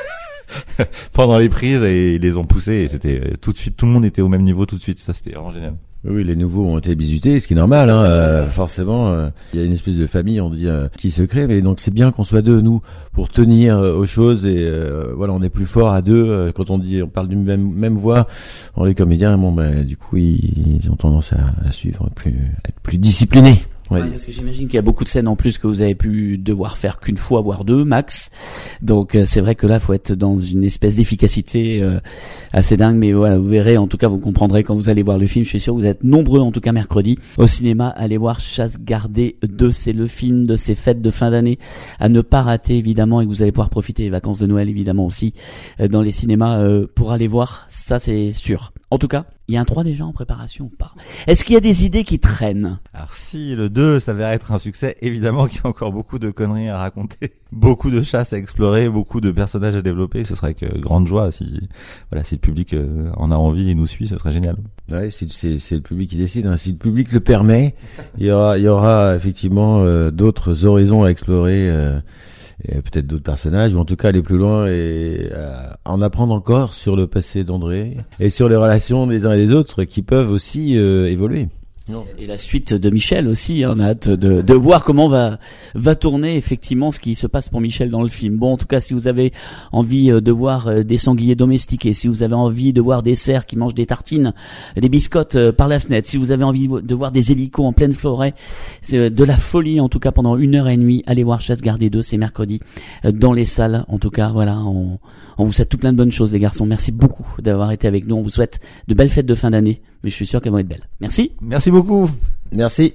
pendant les prises, et ils les ont poussés, et c'était tout de suite, tout le monde était au même niveau tout de suite, ça c'était vraiment génial. Oui, les nouveaux ont été bisutés, ce qui est normal, hein. Forcément, il y a une espèce de famille, on dit, qui se crée, mais donc c'est bien qu'on soit deux, nous, pour tenir aux choses, et voilà, on est plus fort à deux. Quand on parle d'une même voix, les comédiens, bon, ben, du coup, ils ont tendance à suivre, être plus disciplinés. Ouais, parce que j'imagine qu'il y a beaucoup de scènes en plus que vous avez pu devoir faire qu'une fois, voire deux, max. Donc c'est vrai que là, faut être dans une espèce d'efficacité assez dingue. Mais voilà, vous verrez, en tout cas, vous comprendrez quand vous allez voir le film. Je suis sûr que vous êtes nombreux, en tout cas mercredi, au cinéma. Allez voir Chasse gardée 2. C'est le film de ces fêtes de fin d'année à ne pas rater, évidemment, et que vous allez pouvoir profiter des vacances de Noël, évidemment, aussi, dans les cinémas pour aller voir. Ça, c'est sûr. En tout cas, il y a un 3 déjà en préparation ou pas? Est-ce qu'il y a des idées qui traînent? Alors si le 2 s'avère être un succès, évidemment qu'il y a encore beaucoup de conneries à raconter, beaucoup de chasses à explorer, beaucoup de personnages à développer. Ce serait avec grande joie si le public en a envie et nous suit, ce serait génial. Ouais, c'est le public qui décide, hein. Si le public le permet, il y aura effectivement d'autres horizons à explorer. Et peut-être d'autres personnages, ou en tout cas aller plus loin et en apprendre encore sur le passé d'André et sur les relations des uns et des autres qui peuvent aussi évoluer. Et la suite de Michel aussi, on a hâte de voir comment va tourner effectivement ce qui se passe pour Michel dans le film. Bon, en tout cas, si vous avez envie de voir des sangliers domestiqués, si vous avez envie de voir des cerfs qui mangent des tartines, des biscottes par la fenêtre, si vous avez envie de voir des hélicos en pleine forêt, c'est de la folie en tout cas pendant 1h30. Allez voir Chasse gardée 2, c'est mercredi dans les salles. En tout cas, voilà, on vous souhaite tout plein de bonnes choses les garçons. Merci beaucoup d'avoir été avec nous. On vous souhaite de belles fêtes de fin d'année, mais je suis sûr qu'elles vont être belles. Merci. Merci beaucoup. Merci.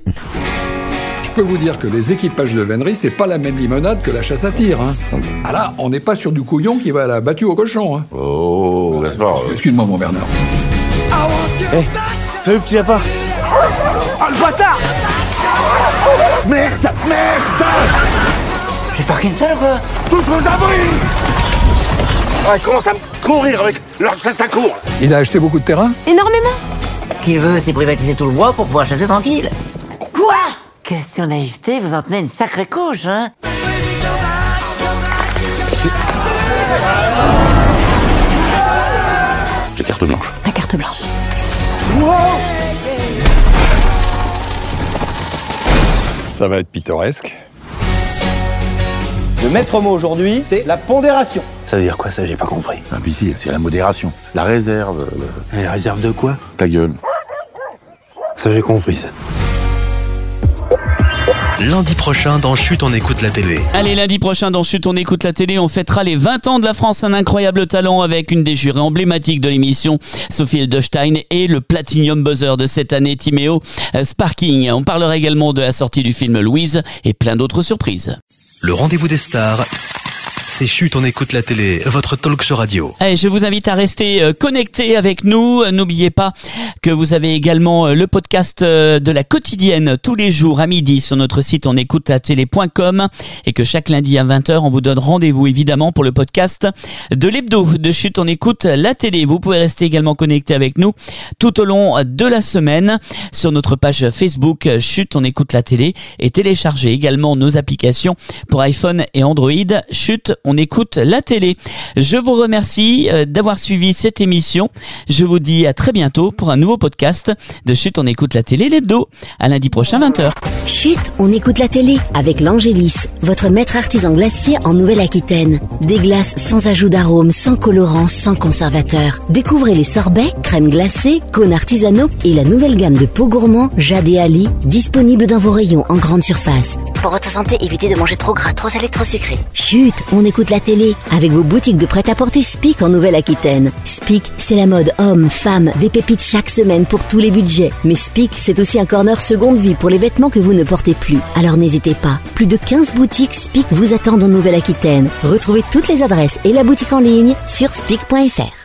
Je peux vous dire que les équipages de vénerie, c'est pas la même limonade que la chasse à tir, hein. Ah là, on n'est pas sur du couillon qui va à la battue au cochon, hein. Oh, Gaspard. Excuse-moi, mon Bernard. Salut, petit lapin. Oh, le bâtard. Merde. J'ai Parkinson ou quoi? Tous vos abris. Ouais, commence à me courir avec leur chasse à court. Il a acheté beaucoup de terrain? Énormément. Ce qu'il veut, c'est privatiser tout le bois pour pouvoir chasser tranquille. Quoi? Question naïveté, vous en tenez une sacrée couche, hein? J'ai carte blanche. La carte blanche. Ça va être pittoresque. Le maître mot aujourd'hui, c'est la pondération. Ça veut dire quoi ça, j'ai pas compris. Ah puis si, c'est la modération. La réserve. La réserve de quoi? Ta gueule. Ça j'ai compris ça. Lundi prochain dans Chut, on écoute la télé. Allez, lundi prochain dans Chut, on écoute la télé. On fêtera les 20 ans de la France, un incroyable talent avec une des jurées emblématiques de l'émission, Sophie Edelstein, et le Platinum Buzzer de cette année, Timéo Sparking. On parlera également de la sortie du film Louise et plein d'autres surprises. Le rendez-vous des stars, C'est Chut, on écoute la télé, votre talk show radio. Allez, je vous invite à rester connectés avec nous. N'oubliez pas que vous avez également le podcast de la quotidienne tous les jours à midi sur notre site onécoutelatélé.com et que chaque lundi à 20h, on vous donne rendez-vous évidemment pour le podcast de l'hebdo de Chut, on écoute la télé. Vous pouvez rester également connectés avec nous tout au long de la semaine sur notre page Facebook Chut, on écoute la télé et télécharger également nos applications pour iPhone et Android. Chut, on écoute la télé. Je vous remercie d'avoir suivi cette émission. Je vous dis à très bientôt pour un nouveau podcast de Chut, on écoute la télé, l'hebdo. À lundi prochain, 20h. Chut, on écoute la télé avec l'Angélis, votre maître artisan glacier en Nouvelle-Aquitaine. Des glaces sans ajout d'arôme, sans colorant, sans conservateur. Découvrez les sorbets, crèmes glacées, cônes artisanaux et la nouvelle gamme de pots gourmands Jade et Ali, disponible dans vos rayons en grande surface. Pour votre santé, évitez de manger trop gras, trop salé, trop sucré. Chut, on écoute la télé avec vos boutiques de prêt-à-porter Spic en Nouvelle-Aquitaine. Spic, c'est la mode homme, femme, des pépites chaque semaine pour tous les budgets. Mais Spic, c'est aussi un corner seconde vie pour les vêtements que vous ne portez plus. Alors n'hésitez pas, plus de 15 boutiques Spic vous attendent en Nouvelle-Aquitaine. Retrouvez toutes les adresses et la boutique en ligne sur spic.fr.